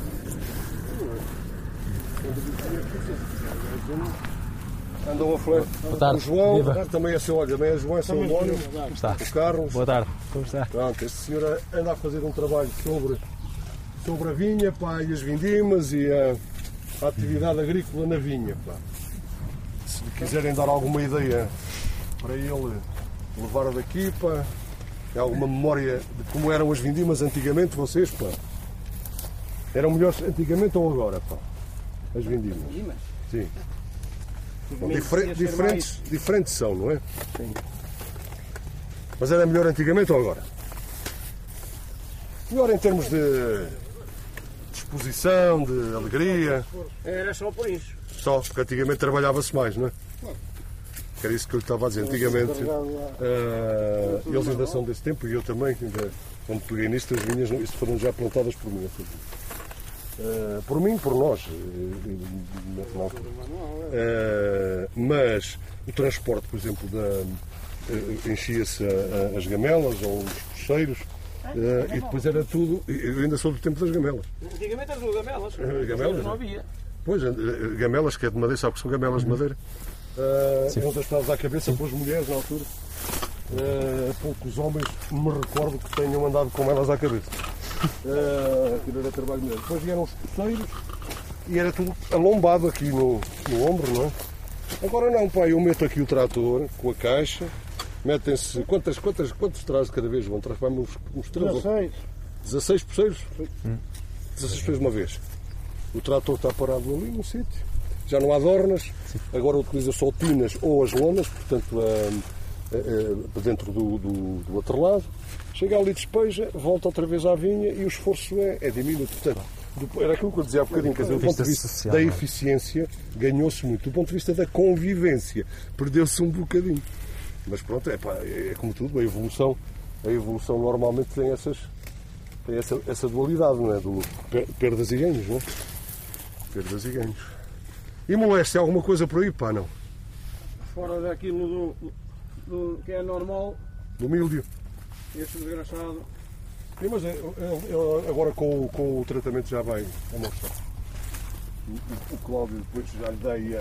A: Andam a falar.
B: Boa tarde.
A: O João,
B: Viva.
A: também é seu, olha, também é João, é seu António.
B: Como está?
A: O Carlos.
B: Boa tarde. Como está?
A: Pronto, este senhor anda a fazer um trabalho sobre, sobre a vinha, pá, e as vindimas e a, a atividade agrícola na vinha, pá. Se lhe quiserem dar alguma ideia para ele levar daqui, pá, é alguma memória de como eram as vindimas antigamente, vocês, pá? Eram melhores antigamente ou agora, pá? As vindimas?
C: Vindimas?
A: Sim. Bom, difer diferentes, diferentes são, não é?
C: Sim.
A: Mas era melhor antigamente ou agora? Melhor em termos de disposição, de alegria.
C: Era só por isso.
A: Só, porque antigamente trabalhava-se mais, não é? Era isso que eu lhe estava a dizer. Antigamente, uh, eles ainda são desse tempo e eu também, ainda, quando peguei nisto, as vinhas isto foram já plantadas por mim. Uh, por mim, por nós. Uh, mas o transporte, por exemplo, da, uh, enchia-se as gamelas ou os poceiros. Uh, e depois era tudo. Eu ainda sou do tempo das gamelas.
C: Antigamente eram gamelas.
A: Uh, gamelas?
C: Não havia.
A: Pois, uh, gamelas, que é de madeira, sabe que são gamelas de madeira. Uh, eram transportadas à cabeça pelas mulheres na altura. Uh, poucos homens me recordo que tenham andado com elas à cabeça. Uh, aquilo era trabalho mesmo. Depois vieram os poceiros e era tudo alombado aqui no, no ombro, não é? Agora não, pai, eu meto aqui o trator com a caixa, metem-se. Quantas, quantas, quantos traz de cada vez? Vão trazer uns, uns três?
C: dezasseis.
A: dezasseis poceiros? Hum. dezasseis poceiros de uma vez. O trator está parado ali no sítio, já não há dornas, sim. Agora utiliza só tinas ou as lonas, portanto, a, a, a, dentro do, do, do atrelado. Chega ali, despeja, volta outra vez à vinha e o esforço é, é diminuto. Portanto, do, era aquilo que eu dizia há bocadinho, quer dizer, do ponto de vista social, da eficiência ganhou-se muito, do ponto de vista da convivência perdeu-se um bocadinho. Mas pronto, é, pá, é como tudo, a evolução, a evolução normalmente tem, essas, tem essa, essa dualidade, não é? Do perdas e ganhos, não é? Perdas e ganhos. E moleste alguma coisa por aí, pá, não?
C: Fora daquilo do, do que é normal,
A: Do míldio.
C: este desgraçado.
A: Sim, mas eu, eu, eu agora com, com o tratamento já vai almoçar. O, o, o Cláudio depois já lhe dei a.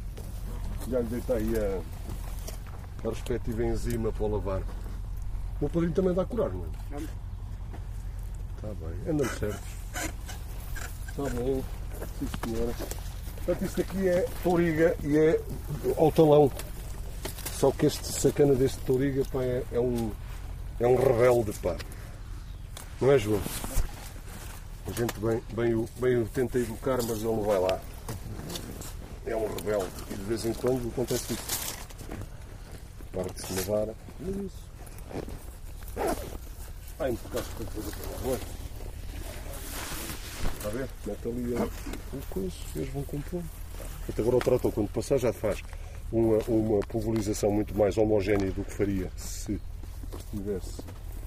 A: Já lhe deitei a, a respectiva enzima para o lavar. O meu padrinho também dá a curar, não é? Está bem, andamos certos. Está bom, sim senhora. Portanto, isto aqui é touriga e é ao talão. Só que este sacana deste touriga, pá, é, é um. É um rebelde, pá. Não é, João? A gente bem, bem, o, bem o tenta educar, mas ele não vai lá. É um rebelde. E de vez em quando acontece isso. Parte-se uma vara. E é isso. Ai, me tocaste com coisa para lá. Está a ver? Mete ali a, a coisa, eles vão compor. Até agora o trator, quando passar, já faz uma, uma pulverização muito mais homogénea do que faria se tivesse,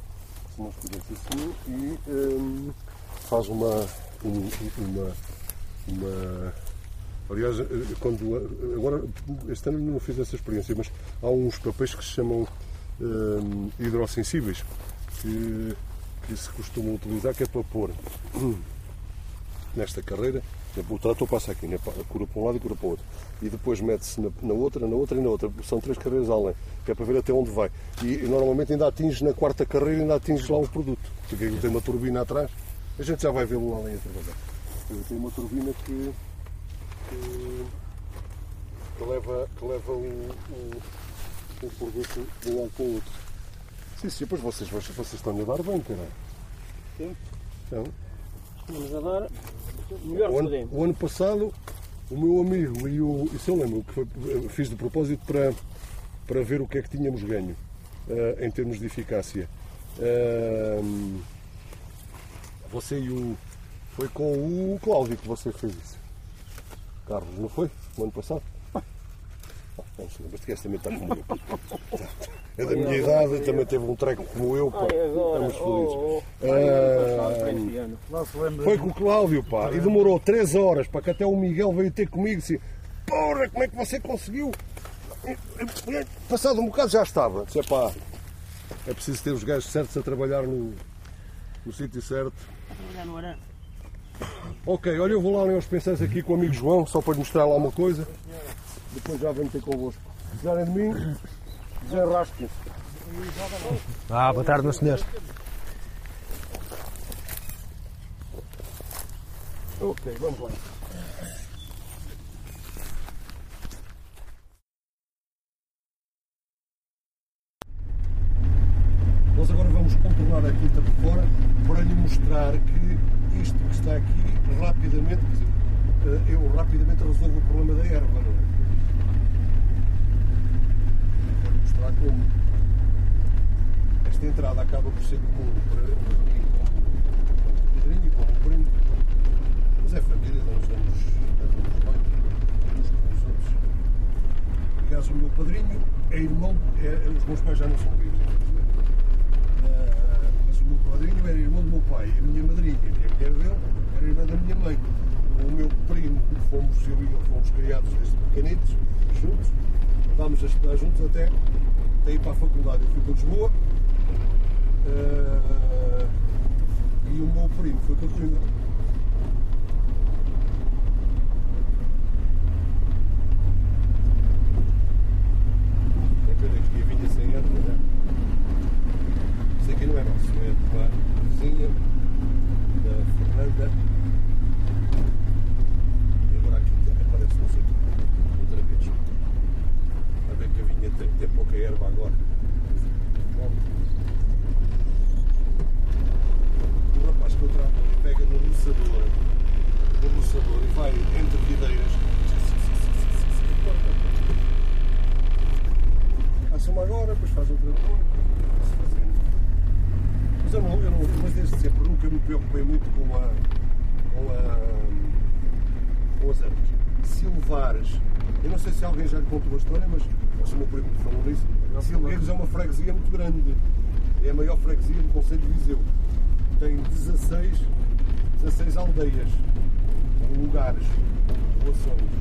A: se não estivesse assim, e um, faz uma, um, uma, uma... Aliás, quando, agora, este ano não fiz essa experiência, mas há uns papéis que se chamam hum, hidrossensíveis, que, que se costumam utilizar, que é para pôr hum, nesta carreira. O trator passa aqui, né? Cura para um lado e cura para o outro. E depois mete-se na, na outra, na outra e na outra. São três carreiras além, que é para ver até onde vai. E, e normalmente ainda atinges na quarta carreira e ainda atinges lá o produto. Porque ele tem uma turbina atrás. A gente já vai vê-lo além a trabalhar. Tem uma turbina que, que, que leva, que leva o, o, o produto de um lado para o outro. Sim, sim, depois vocês, vocês estão a dar bem, caralho.
C: Sim.
A: Então,
C: Vamos a dar melhor
A: o,
C: que
A: ano,
C: podemos.
A: o ano passado, o meu amigo e o. Isso eu lembro, que foi, fiz de propósito para, para ver o que é que tínhamos ganho uh, em termos de eficácia. Uh, você e o. Foi com o Cláudio que você fez isso. Carlos, não foi? O ano passado? Não se lembra, que esta também está como eu. É da minha idade, também teve um treco como eu. Pá.
C: Ai, agora,
A: Estamos felizes.
C: oh, oh.
A: Ah,
C: Este ano.
B: Lá se lembra.
A: Foi com o Cláudio, pá, e demorou três horas, para que até o Miguel veio ter comigo e disse: porra, como é que você conseguiu? Passado um bocado já estava. Disse: pá, é preciso ter os gajos certos a trabalhar no, no sítio certo.
C: Trabalhar no arame.
A: Ok, olha, eu vou lá aos pensários aqui com o amigo João, só para lhe mostrar lá uma coisa. Depois já venho ter convosco. Se precisarem de mim, desenrasquem-se.
B: Ah, boa tarde, meus senhores.
A: Ok, vamos lá. Nós agora vamos contornar a quinta por fora para lhe mostrar que isto que está aqui, rapidamente, eu rapidamente resolvo o problema da erva, não é? Vou-lhe mostrar como. Esta entrada acaba por ser comum para mim, como padrinho e como primo. Mas é família, nós damos bem uns com os outros. Aliás, o meu padrinho é irmão, é, os meus pais já não são vivos, infelizmente. Uh, mas o meu padrinho era irmão do meu pai, a minha madrinha, que é a mulher dele, era irmã da minha mãe. O meu primo, fomos, eu e ele fomos criados desde pequenitos, juntos, andámos a estudar juntos até, até ir para a faculdade. Eu fui para Lisboa uh, e o meu primo foi para Coimbra. É pena que aqui a vinha sem erva, não é? Isso aqui não é nosso, é de uma vizinha da Fernanda. E agora aqui aparece não sei outra vez. A ver que a vinha tem, tem pouca erva agora. Bom. O rapaz que eu trato ali pega no roçador, no roçador e vai entre videiras. Passa-me agora, depois faz outra coisa. Mas eu não, eu não, mas desde sempre nunca me preocupei muito com a. com a. com as ervas. Silvares, eu não sei se alguém já lhe contou a história, mas se o meu primo falou nisso, Silvares é uma freguesia muito grande. É a maior freguesia do Concelho de Viseu. Tem dezasseis, dezasseis aldeias, lugares, relações.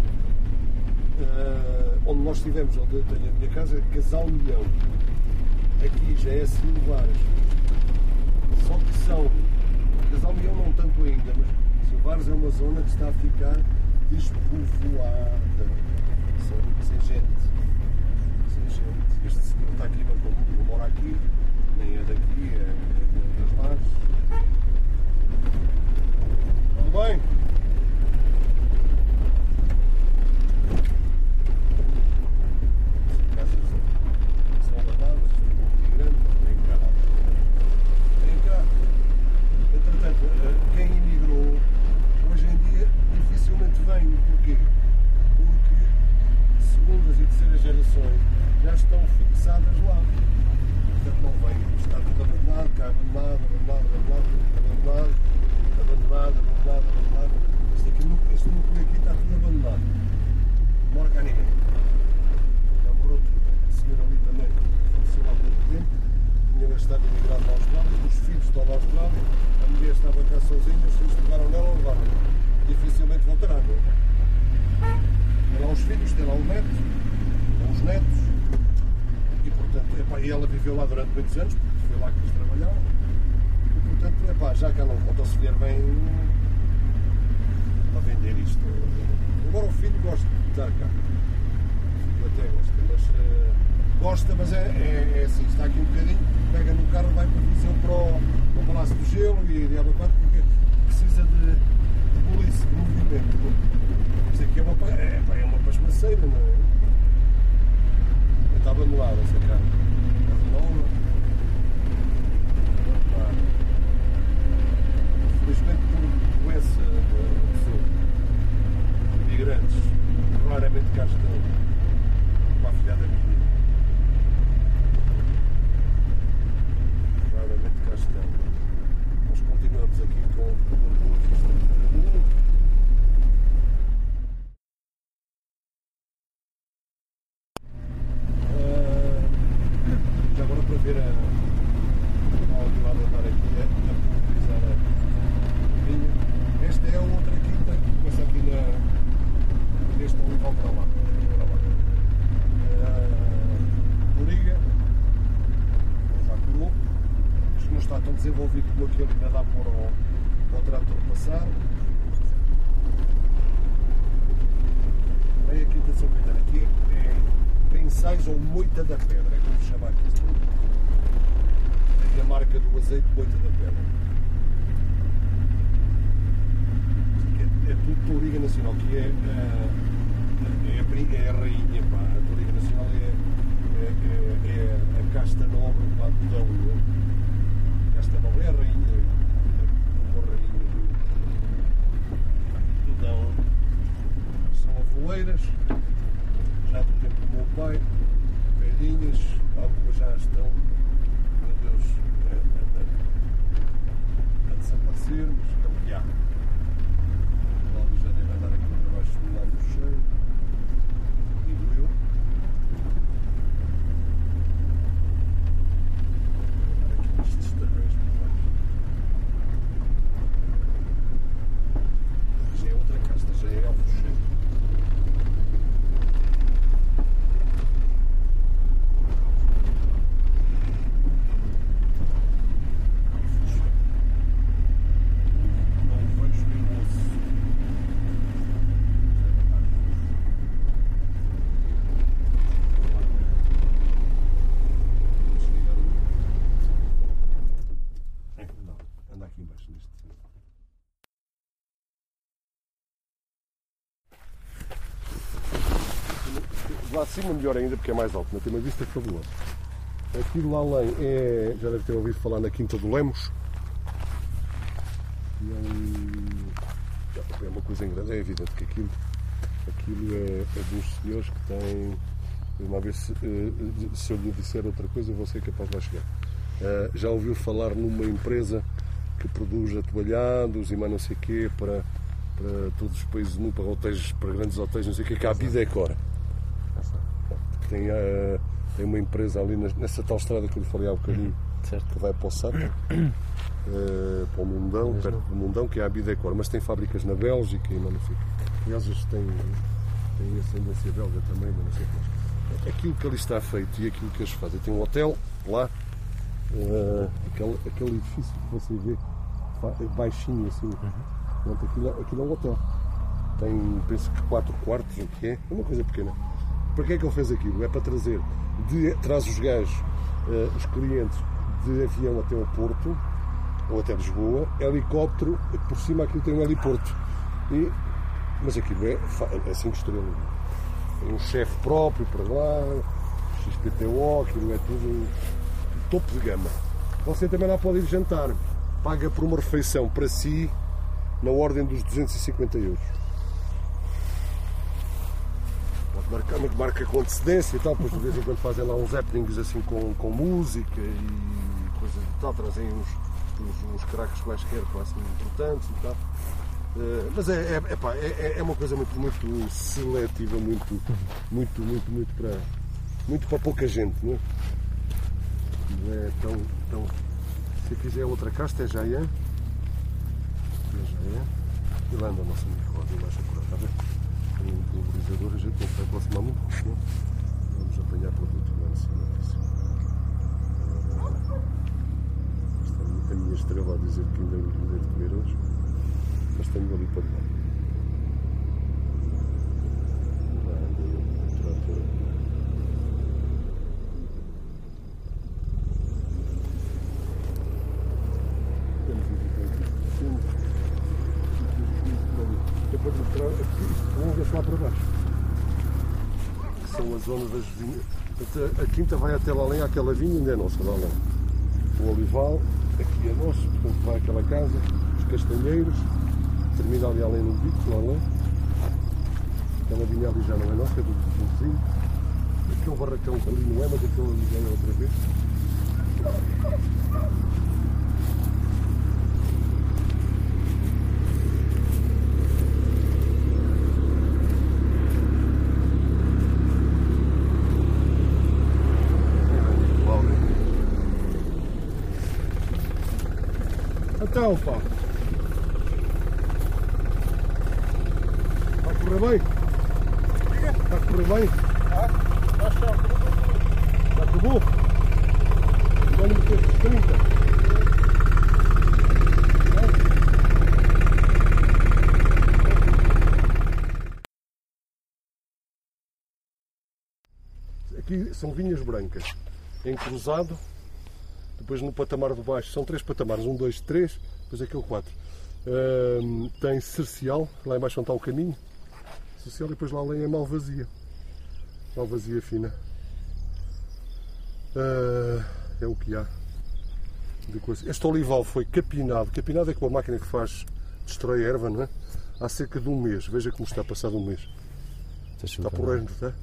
A: Uh, onde nós estivemos, onde eu tenho a minha casa, é Casal Milhão. Aqui já é Silvares. Só que são, Casal Milhão não tanto ainda, mas Silvares é uma zona que está a ficar despovoada. Sem, sem gente. Sem gente. Este senhor está aqui, mas não, não mora aqui, nem é daqui, é, é das lares. Tudo bem? Quem emigrou hoje em dia dificilmente vem. Porquê? Porque segundas e terceiras gerações já estão fixadas lá. Portanto, não vem. Está tudo abandonado, cá abandonado, abandonado, abandonado, abandonado, abandonado, abandonado, abandonado. Este, aqui, este núcleo aqui está tudo abandonado. Não mora cá ninguém. Já morreu tudo. A senhora ali também faleceu há pouco tempo. Tinha estado emigrado na Austrália. Os filhos estão na Austrália. A mulher estava cá sozinha, os filhos pegaram nela e levaram. dificilmente voltará, não é? Tem lá os filhos, tem lá o neto, tem os netos, e portanto, epá, e ela viveu lá durante muitos anos, porque foi lá que eles trabalharam, e portanto, epá, já que ela não volta, se vier bem a vender isto. Embora o filho goste de estar cá, o filho até gosta, mas uh, gosta, mas é, é, é assim, está aqui um bocadinho, pega no carro, vai para Viseu para o, para o Palácio do Gelo e de água quatro, porque precisa de, de polícia, de movimento. Isto aqui é uma, é, é uma pasmaceira, não é? Está abandonada essa casa. Casa nova. Felizmente por doença de pessoa. Imigrantes raramente cá estão. Uma afilhada minha. Raramente cá estão. Nós continuamos aqui com uma boa vista. Já agora para ver a áudio a andar aqui, a, a pulverizar a vinha. Esta é a outra quinta que começa aqui na, neste olival para lá. Para lá. Uh, Loriga, já curou. Isto não está tão desenvolvido como aquele, ainda dá para o, para o trator passar. Bem, a quinta de São Caetano. Aqui é Pensais ou Moita da Pedra, é como se chama aqui. Tem a marca do azeite Moita da Pedra. É, é tudo Touriga Nacional, que é, é, é, é a rainha, pá. A Touriga Nacional é, é, é, é a casta nobre, pá, do Dão. A casta nobre é a rainha, uma rainha do, do Dão. São avoeiras. Já do tempo do meu pai, velhinhas, algumas já estão, meu Deus, a, a, a desaparecer, mas é o que há. O Cláudio já deve andar aqui para baixo do lado do cheio, digo eu. Vou andar aqui nestes terreiros por baixo. Já é outra casta, já é elfo cheio. Lá acima melhor ainda porque é mais alto, não tem uma vista fabulosa. Aquilo lá além é, já deve ter ouvido falar na Quinta do Lemos. E é, um, é uma coisa grande, é evidente que aquilo, aquilo é, é dos senhores que têm, uma vez se, se eu lhe disser outra coisa você é capaz de lá chegar. Uh, já ouviu falar numa empresa que produz atoalhados e mais não sei o quê para, para todos os países do mundo, para, hotéis, para grandes hotéis, não sei o quê, que é a Bidecor. Tem, uh, tem uma empresa ali nessa tal estrada que eu lhe falei há um bocadinho, certo, que vai para o Sato, uh, para o Mundão, mas perto não. do Mundão, que é a Bidecor, mas tem fábricas na Bélgica e não sei o quê. Aliás, tem, tem ascendência belga também, mas não sei o quê. Aquilo que ali está feito e aquilo que eles fazem, tem um hotel lá, uh, aquele, aquele edifício que você vê baixinho assim, uhum. Pronto, aquilo, aquilo é um hotel. Tem, penso que quatro quartos, o que é, é uma coisa pequena. Para que é que ele fez aquilo? É para trazer, de, traz os gajos, uh, os clientes, de avião até ao Porto, ou até Lisboa, helicóptero, por cima aquilo tem um heliporto. E, mas aquilo é, é cinco estrelas. Tem um chefe próprio para lá, X P T O, aquilo é tudo topo de gama. Você também lá pode ir jantar. Paga por uma refeição para si na ordem dos duzentos e cinquenta euros. Pode marcar, mas marca com antecedência e tal, depois de vez em quando fazem lá uns happenings assim com, com música e coisas e tal, trazem uns, uns, uns craques quaisquer quase importantes e tal. Uh, mas é, é, é, pá, é, é uma coisa muito, muito seletiva, muito, muito, muito, muito para, muito para pouca gente, não é? Não é tão, tão... Se quiser outra casta é Jaian. É Jaian. Ele anda a nossa micróbio mais acurado, está a ver? Tem um pulverizador, a gente não se vai aproximar muito, porque senão vamos apanhar produto lá em cima disso. Está a minha estrela a dizer que ainda lhe dei de comer hoje, mas tenho ali para dar. Lá anda eu, o trator. Temos aqui, temos. Depois de mostrar aqui, vamos ver lá para baixo. São as zonas das vinhas. A quinta vai até lá além, aquela vinha ainda é nossa, lá além. O olival, aqui é nosso, portanto vai àquela casa, os castanheiros, termina ali além no bico, lá além. Aquela vinha ali já não é nossa, é do, do vizinho. Aquele barracão ali não é, mas aquele ali já é outra vez. Então, pá, está a correr bem? Está a correr bem? Já acabou? Vai-me meter os trinta. Aqui são vinhas brancas, em cruzado. Depois no patamar de baixo, são três patamares, um, dois, três, depois aquele quatro. Uh, tem cercial, lá embaixo onde está o caminho, cercial, e depois lá além é malvazia, malvazia fina. Uh, é o que há de coisa. Este olival foi capinado, capinado é com a máquina que faz, destrói a erva, não é? Há cerca de um mês, veja como está passado um mês. Está porreiro, não está?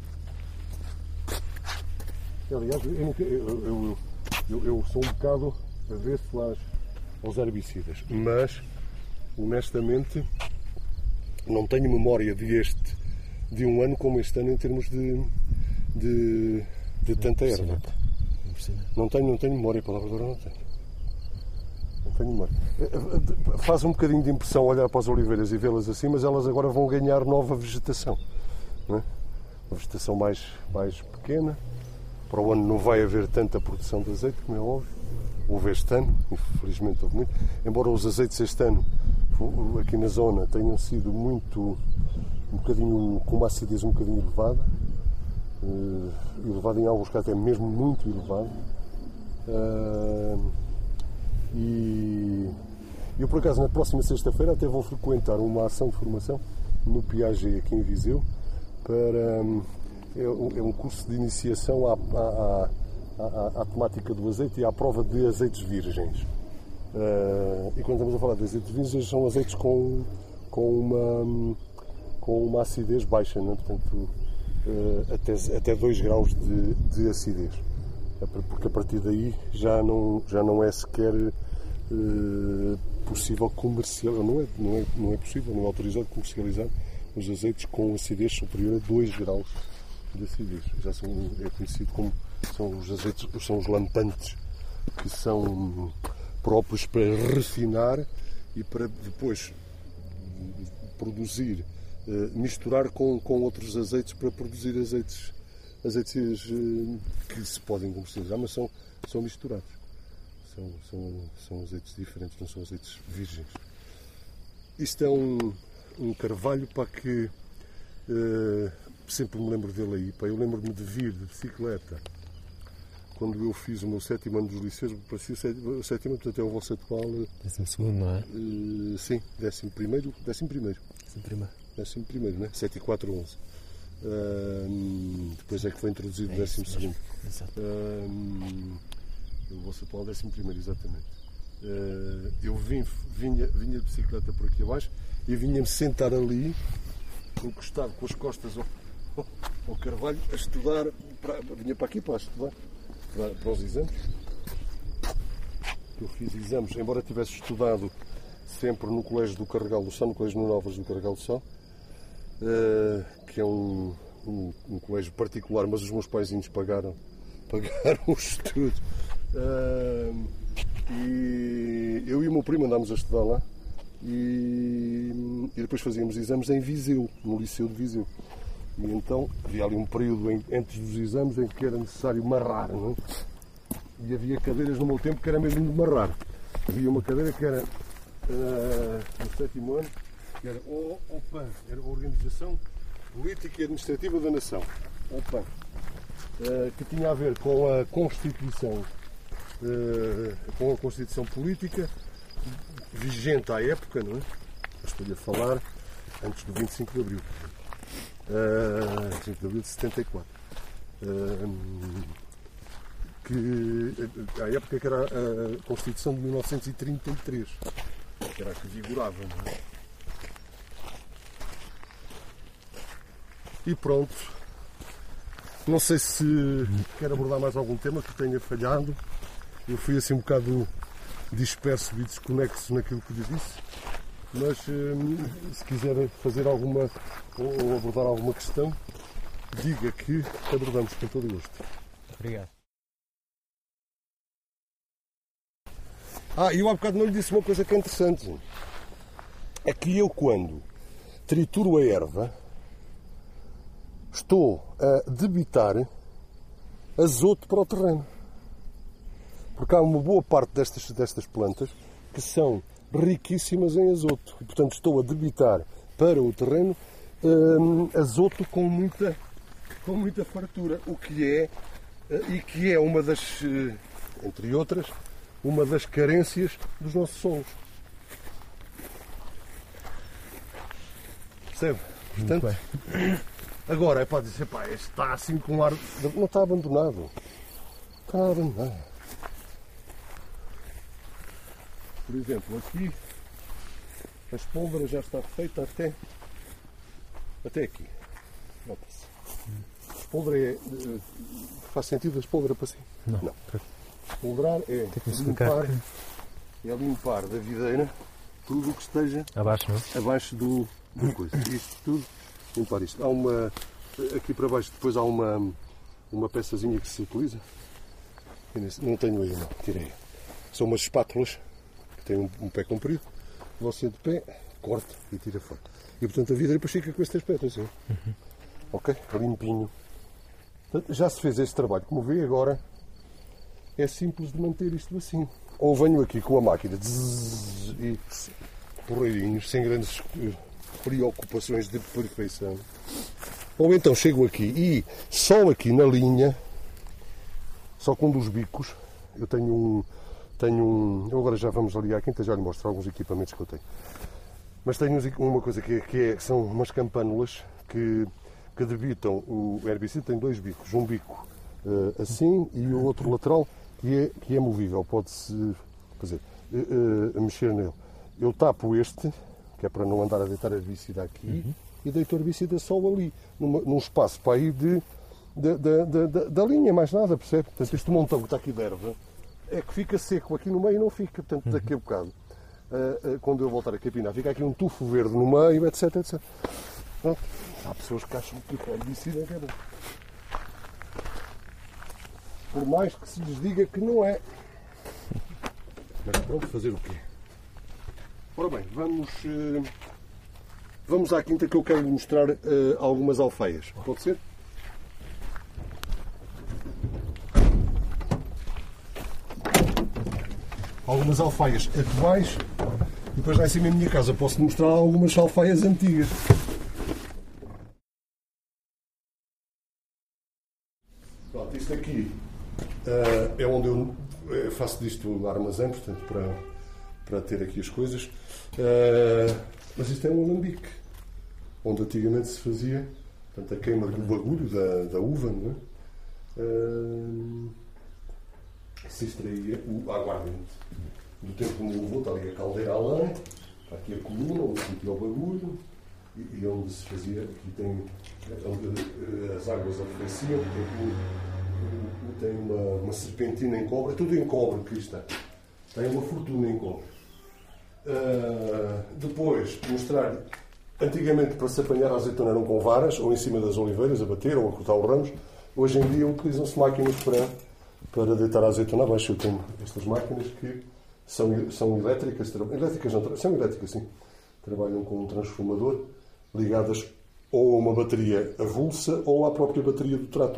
A: Aliás, eu, eu, eu Eu, eu sou um bocado avesso às, aos herbicidas, mas honestamente não tenho memória de este, de um ano como este ano em termos de, de, de tanta erva. Não tenho, não tenho memória, a palavra agora não tenho. Não tenho memória. Faz um bocadinho de impressão olhar para as oliveiras e vê-las assim, mas elas agora vão ganhar nova vegetação. Não é? Uma vegetação mais, mais pequena. Para o ano não vai haver tanta produção de azeite, como é óbvio. Houve este ano, infelizmente houve muito. Embora os azeites este ano, aqui na zona, tenham sido muito, um bocadinho, com uma acidez um bocadinho elevada. Uh, elevada em alguns casos, até mesmo muito elevada. Uh, e eu, por acaso, na próxima sexta-feira até vou frequentar uma ação de formação no Piaget, aqui em Viseu, para... Um, É um curso de iniciação à, à, à, à temática do azeite e à prova de azeites virgens. Uh, e quando estamos a falar de azeites virgens, são azeites com, com, uma, com uma acidez baixa, não é? Portanto, uh, até, até dois graus de, de acidez. Porque a partir daí já não, já não é sequer uh, possível comercializar, não é, não, é, não é possível, não é autorizado comercializar os azeites com acidez superior a dois graus. De acidez. Já são, é conhecido como são os azeites, são os lampantes, que são próprios para refinar e para depois produzir, misturar com, com outros azeites para produzir azeites, azeites que se podem comercializar, mas são, são misturados. São, são, são azeites diferentes, não são azeites virgens. Isto é um, um carvalho para que uh, sempre me lembro dele aí. Pá. Eu lembro-me de vir de bicicleta quando eu fiz o meu sétimo ano dos liceus, parecia o sétimo, portanto é o vosso atual.
B: Décimo segundo, não é?
A: Uh, sim, décimo primeiro. Décimo primeiro.
B: Décimo primeiro.
A: Décimo primeiro, não é? sete e quatro, onze. Uh, depois é que foi introduzido o décimo segundo.
B: Exato.
A: Uh, o vosso atual décimo primeiro, exatamente. Uh, eu vim, vinha, vinha de bicicleta por aqui abaixo e vinha-me sentar ali, encostado com as costas ao, ao carvalho, a estudar. Para, vinha para aqui para estudar. Para, para os exames. Eu fiz exames, embora tivesse estudado sempre no Colégio do Carregal do Sal, no Colégio de Novas do Carregal do Sal, uh, que é um, um, um colégio particular, mas os meus paizinhos pagaram, pagaram os estudos. Uh, e eu e o meu primo andámos a estudar lá e, e depois fazíamos exames em Viseu, no Liceu de Viseu. E então havia ali um período em, antes dos exames em que era necessário marrar, não é? E havia cadeiras no meu tempo que era mesmo de marrar. Havia uma cadeira que era uh, no sétimo ano, que era o OPAN, era a Organização Política e Administrativa da Nação, OPAN, uh, que tinha a ver com a Constituição, uh, com a Constituição Política vigente à época, não é? Eu estou-lhe a falar antes do vinte e cinco de Abril. Uh, vinte e cinco de Abril de setenta e quatro. Uh, que à época que era a Constituição de mil novecentos e trinta e três, que era a que vigorava, não é? E pronto. Não sei se quer abordar mais algum tema que tenha falhado. Eu fui assim um bocado disperso e desconexo naquilo que lhe disse, mas se quiser fazer alguma ou abordar alguma questão, diga que abordamos com todo o gosto.
B: Obrigado.
A: Ah, e eu há bocado não lhe disse uma coisa que é interessante. É que eu, quando trituro a erva, estou a debitar azoto para o terreno. Porque há uma boa parte destas, destas plantas que são riquíssimas em azoto. E, portanto, estou a debitar para o terreno hum, azoto com muita, com muita fartura. O que é, e que é uma das, entre outras, uma das carências dos nossos solos. Percebe? Portanto, agora, é para dizer, pá, este está assim com ar... Não está abandonado. Está abandonado. Por exemplo, aqui, a espolvera já está feita até, até aqui. Nota-se. A espolvera é... Faz sentido a espolvera para cima?
B: Não.
A: Não. Espolverar é limpar, é limpar da videira tudo o que esteja
B: abaixo, não?
A: abaixo do, do coisa. Isto tudo, limpar isto. Há uma, aqui para baixo depois há uma, uma peçazinha que se utiliza. Não tenho aí, não. Tirei. São umas espátulas que têm um, um pé comprido. Você de pé, corta e tira fora. E portanto a videira depois fica com este aspecto assim. Uhum. Ok? Limpinho. Portanto, já se fez esse trabalho. Como vê agora, é simples de manter isto assim. Ou venho aqui com a máquina zzz, e porreirinhos, sem grandes preocupações de perfeição. Ou então chego aqui e só aqui na linha, só com um dos bicos, eu tenho um... Tenho um eu agora já vamos ali à quinta, já lhe mostro alguns equipamentos que eu tenho. Mas tenho uma coisa que, é, que é, são umas campânulas que, que debitam o herbicida. Tem dois bicos. Um bico uh, assim e o outro lateral que é, que é movível. Pode-se fazer, uh, uh, mexer nele. Eu tapo este, que é para não andar a deitar herbicida aqui, uhum. e deito herbicida só ali, numa, num espaço para ir de, de, de, de, de, da linha, mais nada, percebe? Portanto, este montão que está aqui de erva é que fica seco aqui no meio e não fica. Portanto, daqui a bocado, uh, uh, quando eu voltar a capinar, fica aqui um tufo verde no meio, etc, etc. Pronto. Há pessoas que acham que o herbicida é bom. Por mais que se lhes diga que não é. Mas pronto, fazer o quê? Ora bem, vamos, uh, vamos à quinta que eu quero lhe mostrar uh, algumas alfaias. Pode ser? Algumas alfaias atuais e depois lá em cima em minha casa posso mostrar algumas alfaias antigas. Pronto, isto aqui uh, é onde eu faço disto armazém, portanto, para, para ter aqui as coisas. Uh, mas isto é um alambique, onde antigamente se fazia, portanto, a queima do bagulho da, da uva, não é? Uh, se extraía o aguardente. Do tempo do meu avô, está ali a caldeira à lã, está aqui a coluna, onde se metia o bagulho, e, e onde se fazia, aqui tem, onde as águas arrefeciam, tem, tem uma, uma serpentina em cobre, é tudo em cobre que está. Tem uma fortuna em cobre. Uh, depois, mostrar, antigamente para se apanhar a azeitona eram com varas, ou em cima das oliveiras, a bater, ou a cortar os ramos. Hoje em dia utilizam-se máquinas para, para deitar a azeitona abaixo. Eu tenho estas máquinas que são, são elétricas, elétricas não, são elétricas, sim. Trabalham com um transformador, ligadas ou a uma bateria avulsa ou à própria bateria do trator.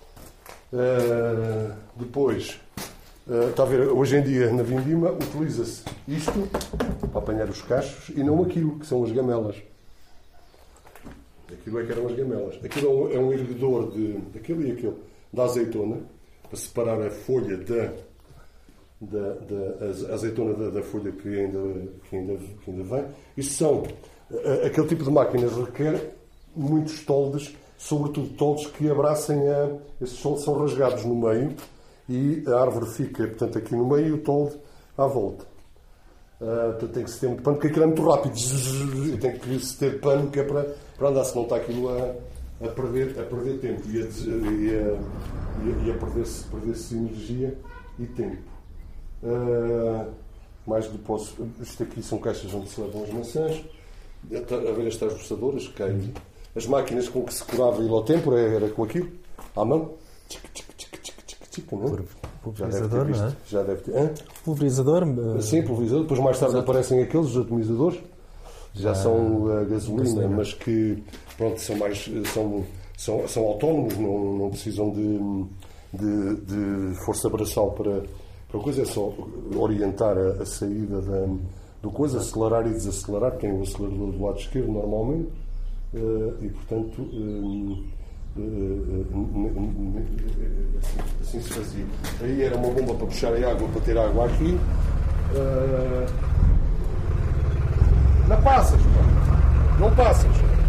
A: Uh, depois, uh, está a ver, hoje em dia na Vindima utiliza-se isto para apanhar os cachos e não aquilo, que são as gamelas. Aquilo é que eram as gamelas. Aquilo é um, é um erguedor de, daquele e aquele, da azeitona, para separar a folha da, da, da a azeitona da, da folha que ainda, que, ainda, que ainda vem. Isso são, aquele tipo de máquinas requer muitos toldes, sobretudo toldes que abracem a... Esses toldes são rasgados no meio e a árvore fica, portanto, aqui no meio e o tolde à volta. Uh, portanto, tem que se ter muito pano, porque aquilo é muito rápido. E tem que se ter pano, que é para, para andar, senão está aquilo a, a, perder, a perder tempo e a, e a, e a perder-se perder-se energia e tempo. Uh, mais do que posso... Isto aqui são caixas onde se levam as maçãs. A ver estas roçadoras, que uhum. As máquinas com que se curava ele ao tempo era, era com aquilo, à mão. Tchic, tchic, tchic, tchic, tchic, tchic, não é?
B: Pulverizador, não é?
A: Já deve ter. Hã?
B: Pulverizador? Uh...
A: Sim, pulverizador. Depois mais tarde Exato. Aparecem aqueles, os atomizadores. Já ah, são a gasolina, gasolina, mas que pronto, são, mais, são, são, são autónomos, não, não precisam de, de, de força braçal para, para a coisa. É só orientar a, a saída da, do coisa, acelerar e desacelerar. Tem o acelerador do lado esquerdo, normalmente. Uh, e, portanto... Uh, assim se fazia. Aí era uma bomba para puxar a água, para ter água aqui. Uh... Não passas, pá. Não passas.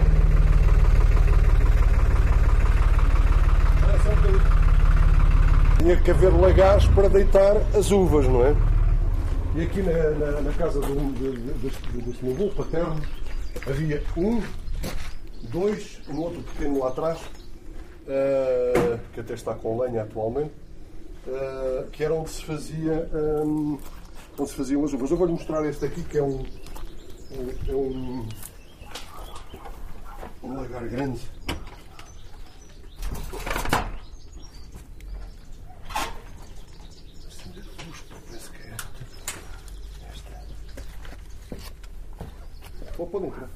A: Tinha que haver lagares para deitar as uvas, não é? E aqui na, na, na casa deste meu avô paterno havia um, dois, um outro pequeno lá atrás. Uh, que até está com lenha atualmente, uh, que era onde se fazia um, onde se faziam as uvas. Eu vou-lhe mostrar este aqui, que é um é um, um lagar grande. Vou pôr entrar.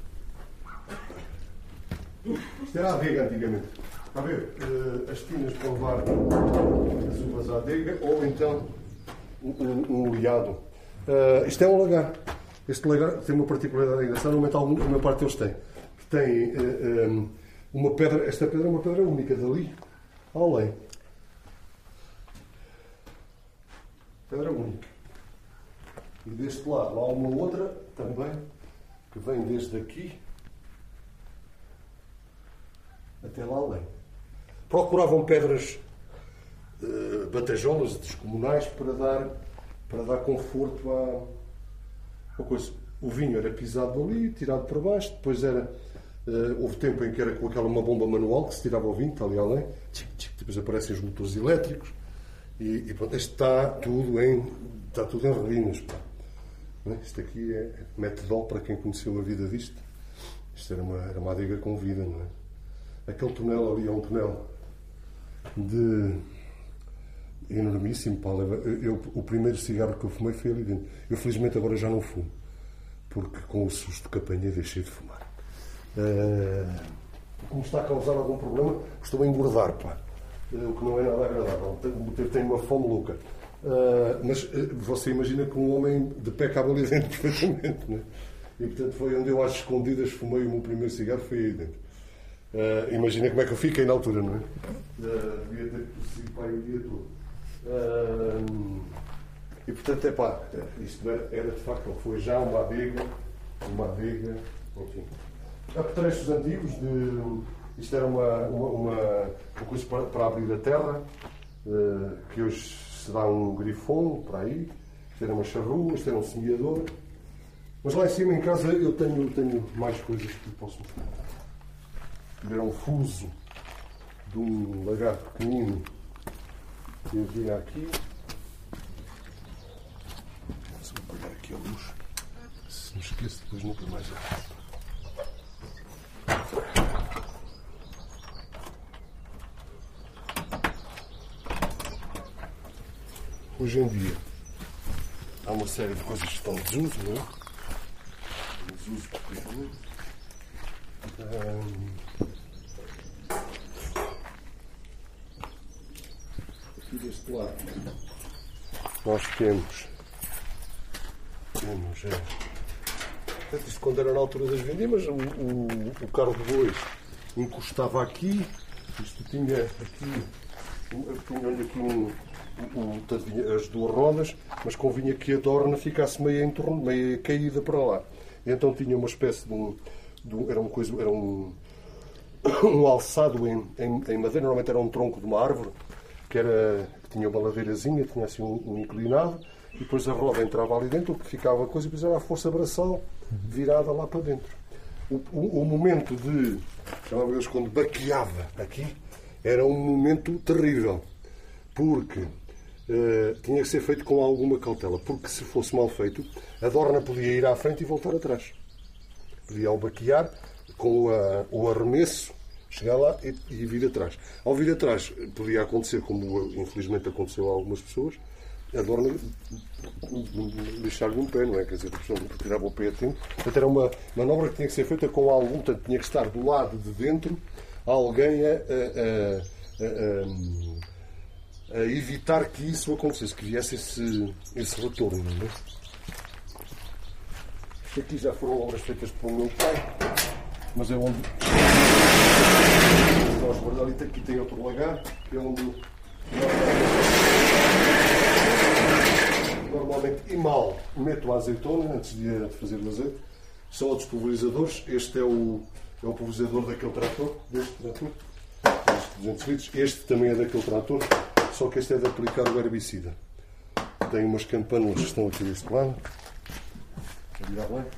A: Isto era a adega antigamente. Está a ver? Uh, as tinas para levar as uvas à adega, ou então um, um, um liado. Uh, isto é um lagar. Este lagar tem uma particularidade engraçada, normalmente a maior parte deles tem. Tem uh, um, uma pedra, esta pedra é uma pedra única, dali além. Pedra única. E deste lado há uma outra também, que vem desde aqui até lá além. Procuravam pedras uh, batajolas descomunais para dar, para dar conforto à, à coisa. O vinho era pisado ali, tirado para baixo, depois era. Uh, houve tempo em que era com aquela uma bomba manual que se tirava o vinho, está ali além, tchic, tchic, depois aparecem os motores elétricos e, e pronto, isto está tudo em, está tudo em ruínas. Pá. Isto aqui é metedol para quem conheceu a vida disto. Isto era uma, era uma adega com vida, não é? Aquele túnel ali é um túnel de enormíssimo. Pá, eu, o primeiro cigarro que eu fumei foi ali dentro. Eu felizmente agora já não fumo, porque com o susto que apanhei deixei de fumar. Uh, como está a causar algum problema, estou a engordar, pá. Uh, o que não é nada agradável. Tenho, tenho uma fome louca. Uh, mas uh, você imagina que um homem de pé cabe ali dentro perfeitamente, né? E portanto foi onde eu às escondidas fumei o meu primeiro cigarro, foi aí dentro. Uh, imagina como é que eu fiquei na altura, não é? Uh, devia ter tossido para aí o dia todo. Uh, e portanto, é pá, isto era, era de facto, foi já uma adega, uma adega, enfim. Apetrechos antigos, de, isto era uma, uma, uma, uma coisa para, para abrir a terra, uh, que hoje será um grifone, para aí. Isto era uma charrua, isto era um semeador. Mas lá em cima em casa eu tenho, tenho mais coisas que posso mostrar. Era um fuso de um lagarto pequenino que havia aqui. Vou apagar aqui a luz. Se me esqueço, depois nunca mais é. Hoje em dia, há uma série de coisas que estão em desuso, não é? Em desuso, completamente. Um, aqui deste lado nós temos temos é, portanto, isto quando era na altura das vindimas, o, o, o carro de bois encostava aqui, isto tinha aqui tinha aqui um, um, um, as duas rodas, mas convinha que a dorna ficasse meio, em torno, meio caída para lá. E então tinha uma espécie de um, de um era, uma coisa, era um, um alçado em, em, em madeira, normalmente era um tronco de uma árvore, que, era, que tinha uma ladeirazinha, tinha assim um, um inclinado, e depois a roda entrava ali dentro, que ficava a coisa, e depois era a força braçal virada lá para dentro. O, o, o momento de, chamava eles quando baqueava aqui, era um momento terrível, porque uh, tinha que ser feito com alguma cautela, porque se fosse mal feito, a dorna podia ir à frente e voltar atrás. Podia ao baquear, com a, o arremesso, chegar lá e, e vir atrás. Ao vir atrás, podia acontecer, como infelizmente aconteceu a algumas pessoas, a dorna deixar-lhe um pé, não é? Quer dizer, a pessoa tirava o pé a tempo. Portanto, era uma manobra que tinha que ser feita com algum, portanto, tinha que estar do lado de dentro alguém a, a, a, a, a evitar que isso acontecesse, que viesse esse, esse retorno, não é? Isto aqui já foram obras feitas pelo meu pai, mas é onde nós guardamos. Aqui tem outro lagar, que é onde normalmente e mal meto a azeitona antes de fazer o azeite. São outros pulverizadores. Este é o, é o pulverizador daquele trator, deste trator, este duzentos litros. Este também é daquele trator, só que este é de aplicar o herbicida. Tem umas campanas que estão aqui deste lado. Vou virar bem.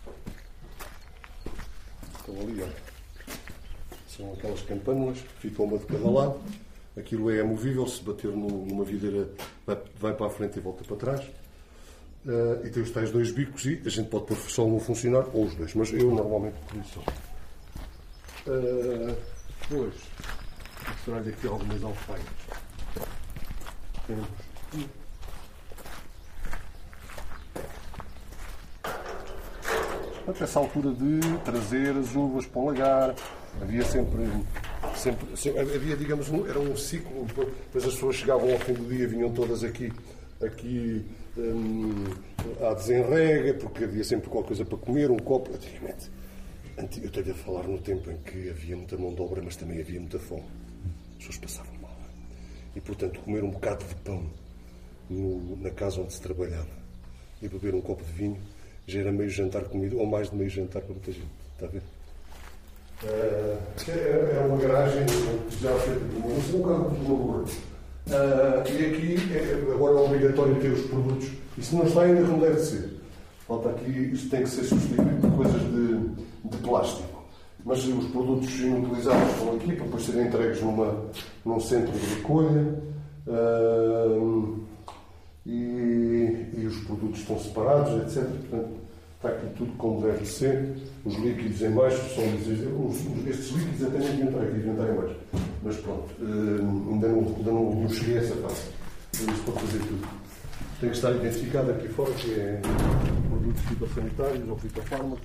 A: Estão ali, olha. São aquelas campânulas, ficam uma de cada lado. Aquilo é movível, se bater numa videira vai para a frente e volta para trás. Uh, e tem os tais dois bicos e a gente pode pôr só um a funcionar ou os dois, mas eu normalmente por isso. Uh, depois, mostrar-lhe aqui algumas alfaias. Temos Portanto, essa altura de trazer as uvas para o lagar, havia sempre, sempre, sempre havia, digamos, um, era um ciclo, depois as pessoas chegavam ao fim do dia, vinham todas aqui, aqui hum, à desenrega, porque havia sempre qualquer coisa para comer, um copo. Antigamente, eu estou a falar no tempo em que havia muita mão de obra, mas também havia muita fome. As pessoas passavam mal. E, portanto, comer um bocado de pão no, na casa onde se trabalhava e beber um copo de vinho já era meio jantar comido, ou mais de meio jantar para muita gente. Está a ver? Uh, era uma garagem já feita de uma, um carro de uma uh, E aqui é, agora é obrigatório ter os produtos. E se não está ainda, como deve ser. Falta aqui, isto tem que ser substituído por coisas de, de plástico. Mas os produtos inutilizados estão aqui para depois serem entregues numa, num centro de recolha. Uh, e, e os produtos estão separados, etcétera. Portanto, está aqui tudo como deve ser. Os líquidos em baixo são os, estes líquidos até nem entrar aqui, entrar em baixo. Mas pronto, uh, ainda, não, ainda não, não cheguei a essa fase. Por isso pode fazer tudo. Tem que estar identificado aqui fora que é produtos fitossanitários ou fitofármacos.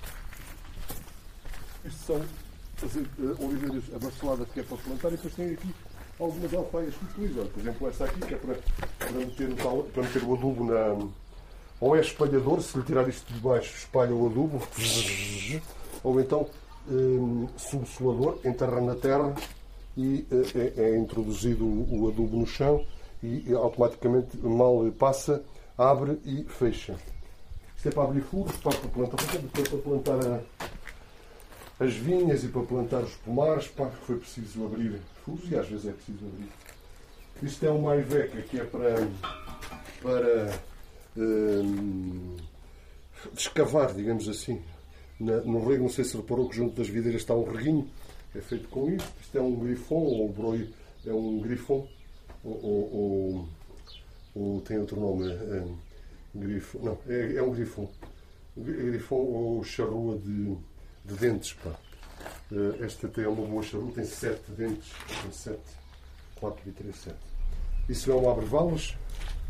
A: Isto são as uh, oliveiras abarceladas que é para plantar, e depois tem aqui algumas alfaias que utilizam. Por exemplo, esta aqui, que é para, para, meter, o tal, para meter o adubo na... Ou é espalhador, se lhe tirar isto de baixo, espalha o adubo. Ou então, um, subsolador, enterra na terra e uh, é, é introduzido o, o adubo no chão e, e automaticamente, mal passa, abre e fecha. Isto é para abrir furos, para plantar, depois para plantar a, as vinhas e para plantar os pomares, pá, foi preciso abrir furos e às vezes é preciso abrir. Isto é uma Iveca que é para, para hum, escavar, digamos assim. Na, no rego, não sei se reparou que junto das videiras está um reguinho, é feito com isto. Isto é um grifão, ou broi, é um grifão, ou, ou, ou, ou tem outro nome, é, grifo, não, é, é um grifão. Grifão ou charrua de, de dentes, pá. Esta até é uma boa charrua, tem sete dentes, tem sete, quatro e três, sete. Isso é um abre-valas,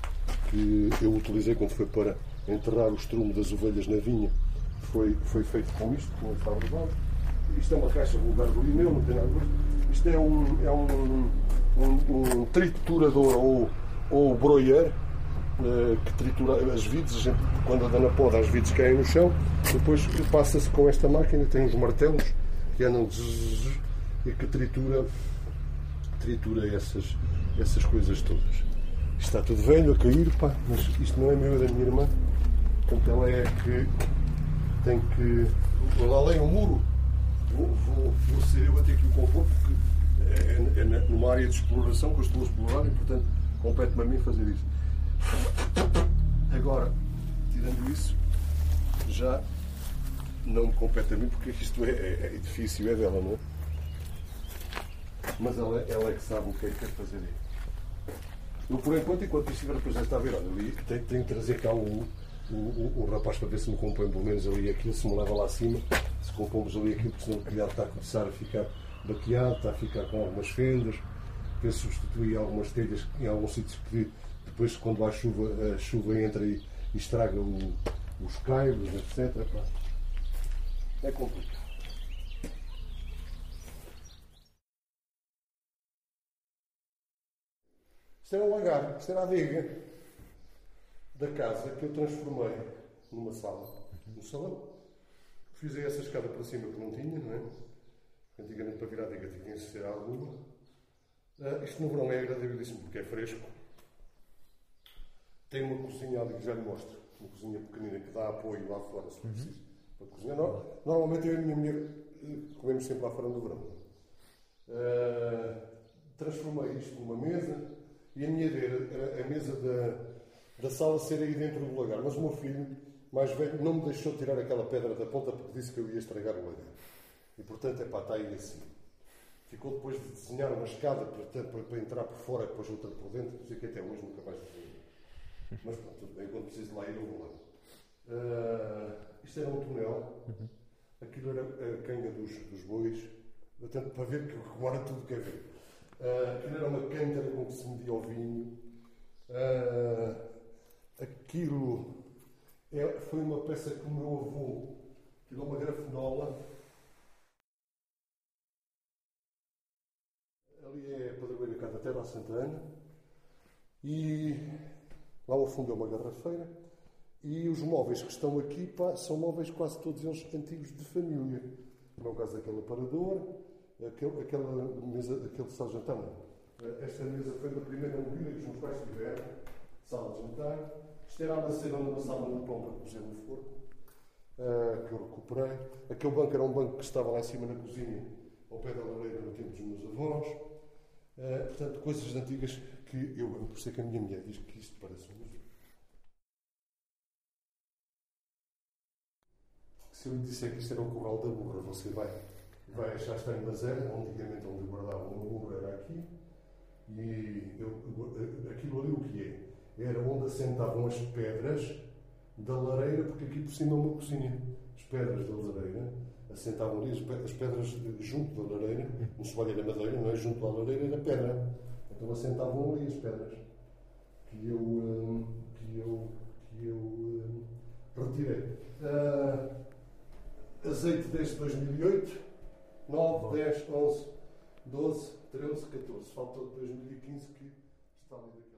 A: que eu utilizei quando foi para enterrar o estrumo das ovelhas na vinha. Foi, foi feito com isto, com a fábrica de balde. Isto é uma caixa vulgar do Lineu, não tem nada a ver. Isto é um, é um, um, um triturador ou, ou broyer uh, que tritura as vides. A gente, quando anda na poda, as vides caem no chão. Depois passa-se com esta máquina, tem uns martelos que andam zzz, e que tritura, tritura essas, essas coisas todas. Isto está tudo velho, a cair, pá, mas isto não é meu, é da minha irmã. Portanto, ela é que tem que. Vou lá além o muro. Vou, vou, vou ser eu a ter que o compor, porque é, é numa área de exploração que eu estou a explorar e, portanto, compete-me a mim fazer isso. Agora, tirando isso, já não me compete a mim, porque isto é, é, é edifício, é dela, não é? Mas ela, ela é que sabe o que é que quer fazer aí. Eu, por enquanto, enquanto isto estiver, depois já está a ver, olha, ali, tenho, tenho que trazer cá o, o, o, o rapaz para ver se me compõe pelo menos ali aquilo, se me leva lá acima, se compomos ali aquilo, porque senão o telhado está a começar a ficar baqueado, está a ficar com algumas fendas, ver se substituir algumas telhas em alguns sítios que depois, quando há chuva, a chuva entra e, e estraga o, os caibros, etcétera. Pá. É complicado. Isto era um lagar, isto era a adega da casa que eu transformei numa sala, no salão. Fiz aí essa escada para cima que não tinha, não é? Antigamente para virar a adega tinha que existir alguma. Uh, isto no verão é agradabilíssimo porque é fresco. Tem uma cozinha ali que já lhe mostro, uma cozinha pequenina que dá apoio lá fora se for preciso. Uhum. Para cozinhar. Normalmente eu e a minha mulher comemos sempre lá fora no verão. Uh, transformei isto numa mesa. E a minha ideia era a mesa da, da sala ser aí dentro do lagar. Mas o meu filho, mais velho, não me deixou tirar aquela pedra da ponta porque disse que eu ia estragar o lagar. E portanto, é pá, está aí assim. Ficou depois de desenhar uma escada para, para, para entrar por fora e depois outra por dentro. Não sei que até hoje nunca mais desenhei. Mas pronto, tudo bem. Quando preciso de lá ir, eu vou lá. Uh, isto era um túnel. Aquilo era a canga dos, dos bois. Portanto, para ver que agora tudo quer ver. Uh, aquilo era uma cântara com que se media o vinho. Uh, aquilo é, foi uma peça que o meu avô tirou uma grafenola. Ali é a padroeira cá da Terra, a Santa Ana. E lá ao fundo é uma garrafeira. E os móveis que estão aqui, pá, são móveis quase todos eles antigos de família. Não é o caso daquele aparador. Aquele, aquela mesa, aquele sala de jantar, não. Esta mesa foi da primeira mobília que os meus pais tiveram, sala de jantar. Isto era a maceira onde passava no pão para cozer no forno, uh, que eu recuperei. Aquele banco era um banco que estava lá em cima na cozinha, ao pé da lareira, no tempo dos meus avós. Uh, portanto, coisas antigas que eu amo, por isso é que a minha mulher diz que isto parece um museu. Se eu lhe disser que isto era o corral da burra, você vai... vai achar estranho, mas era, antigamente onde guardavam o burro era aqui, e eu, aquilo ali o que é? Era onde assentavam as pedras da lareira, porque aqui por cima é uma cozinha. As pedras da lareira assentavam ali, as pedras junto da lareira, no soalho era madeira, não é? Junto da lareira era pedra. Então assentavam ali as pedras que eu, que eu, que eu retirei. Uh, azeite desde dois mil e oito. nove, dez, onze, doze, treze, catorze. Falta dois mil e quinze que está ali daqui.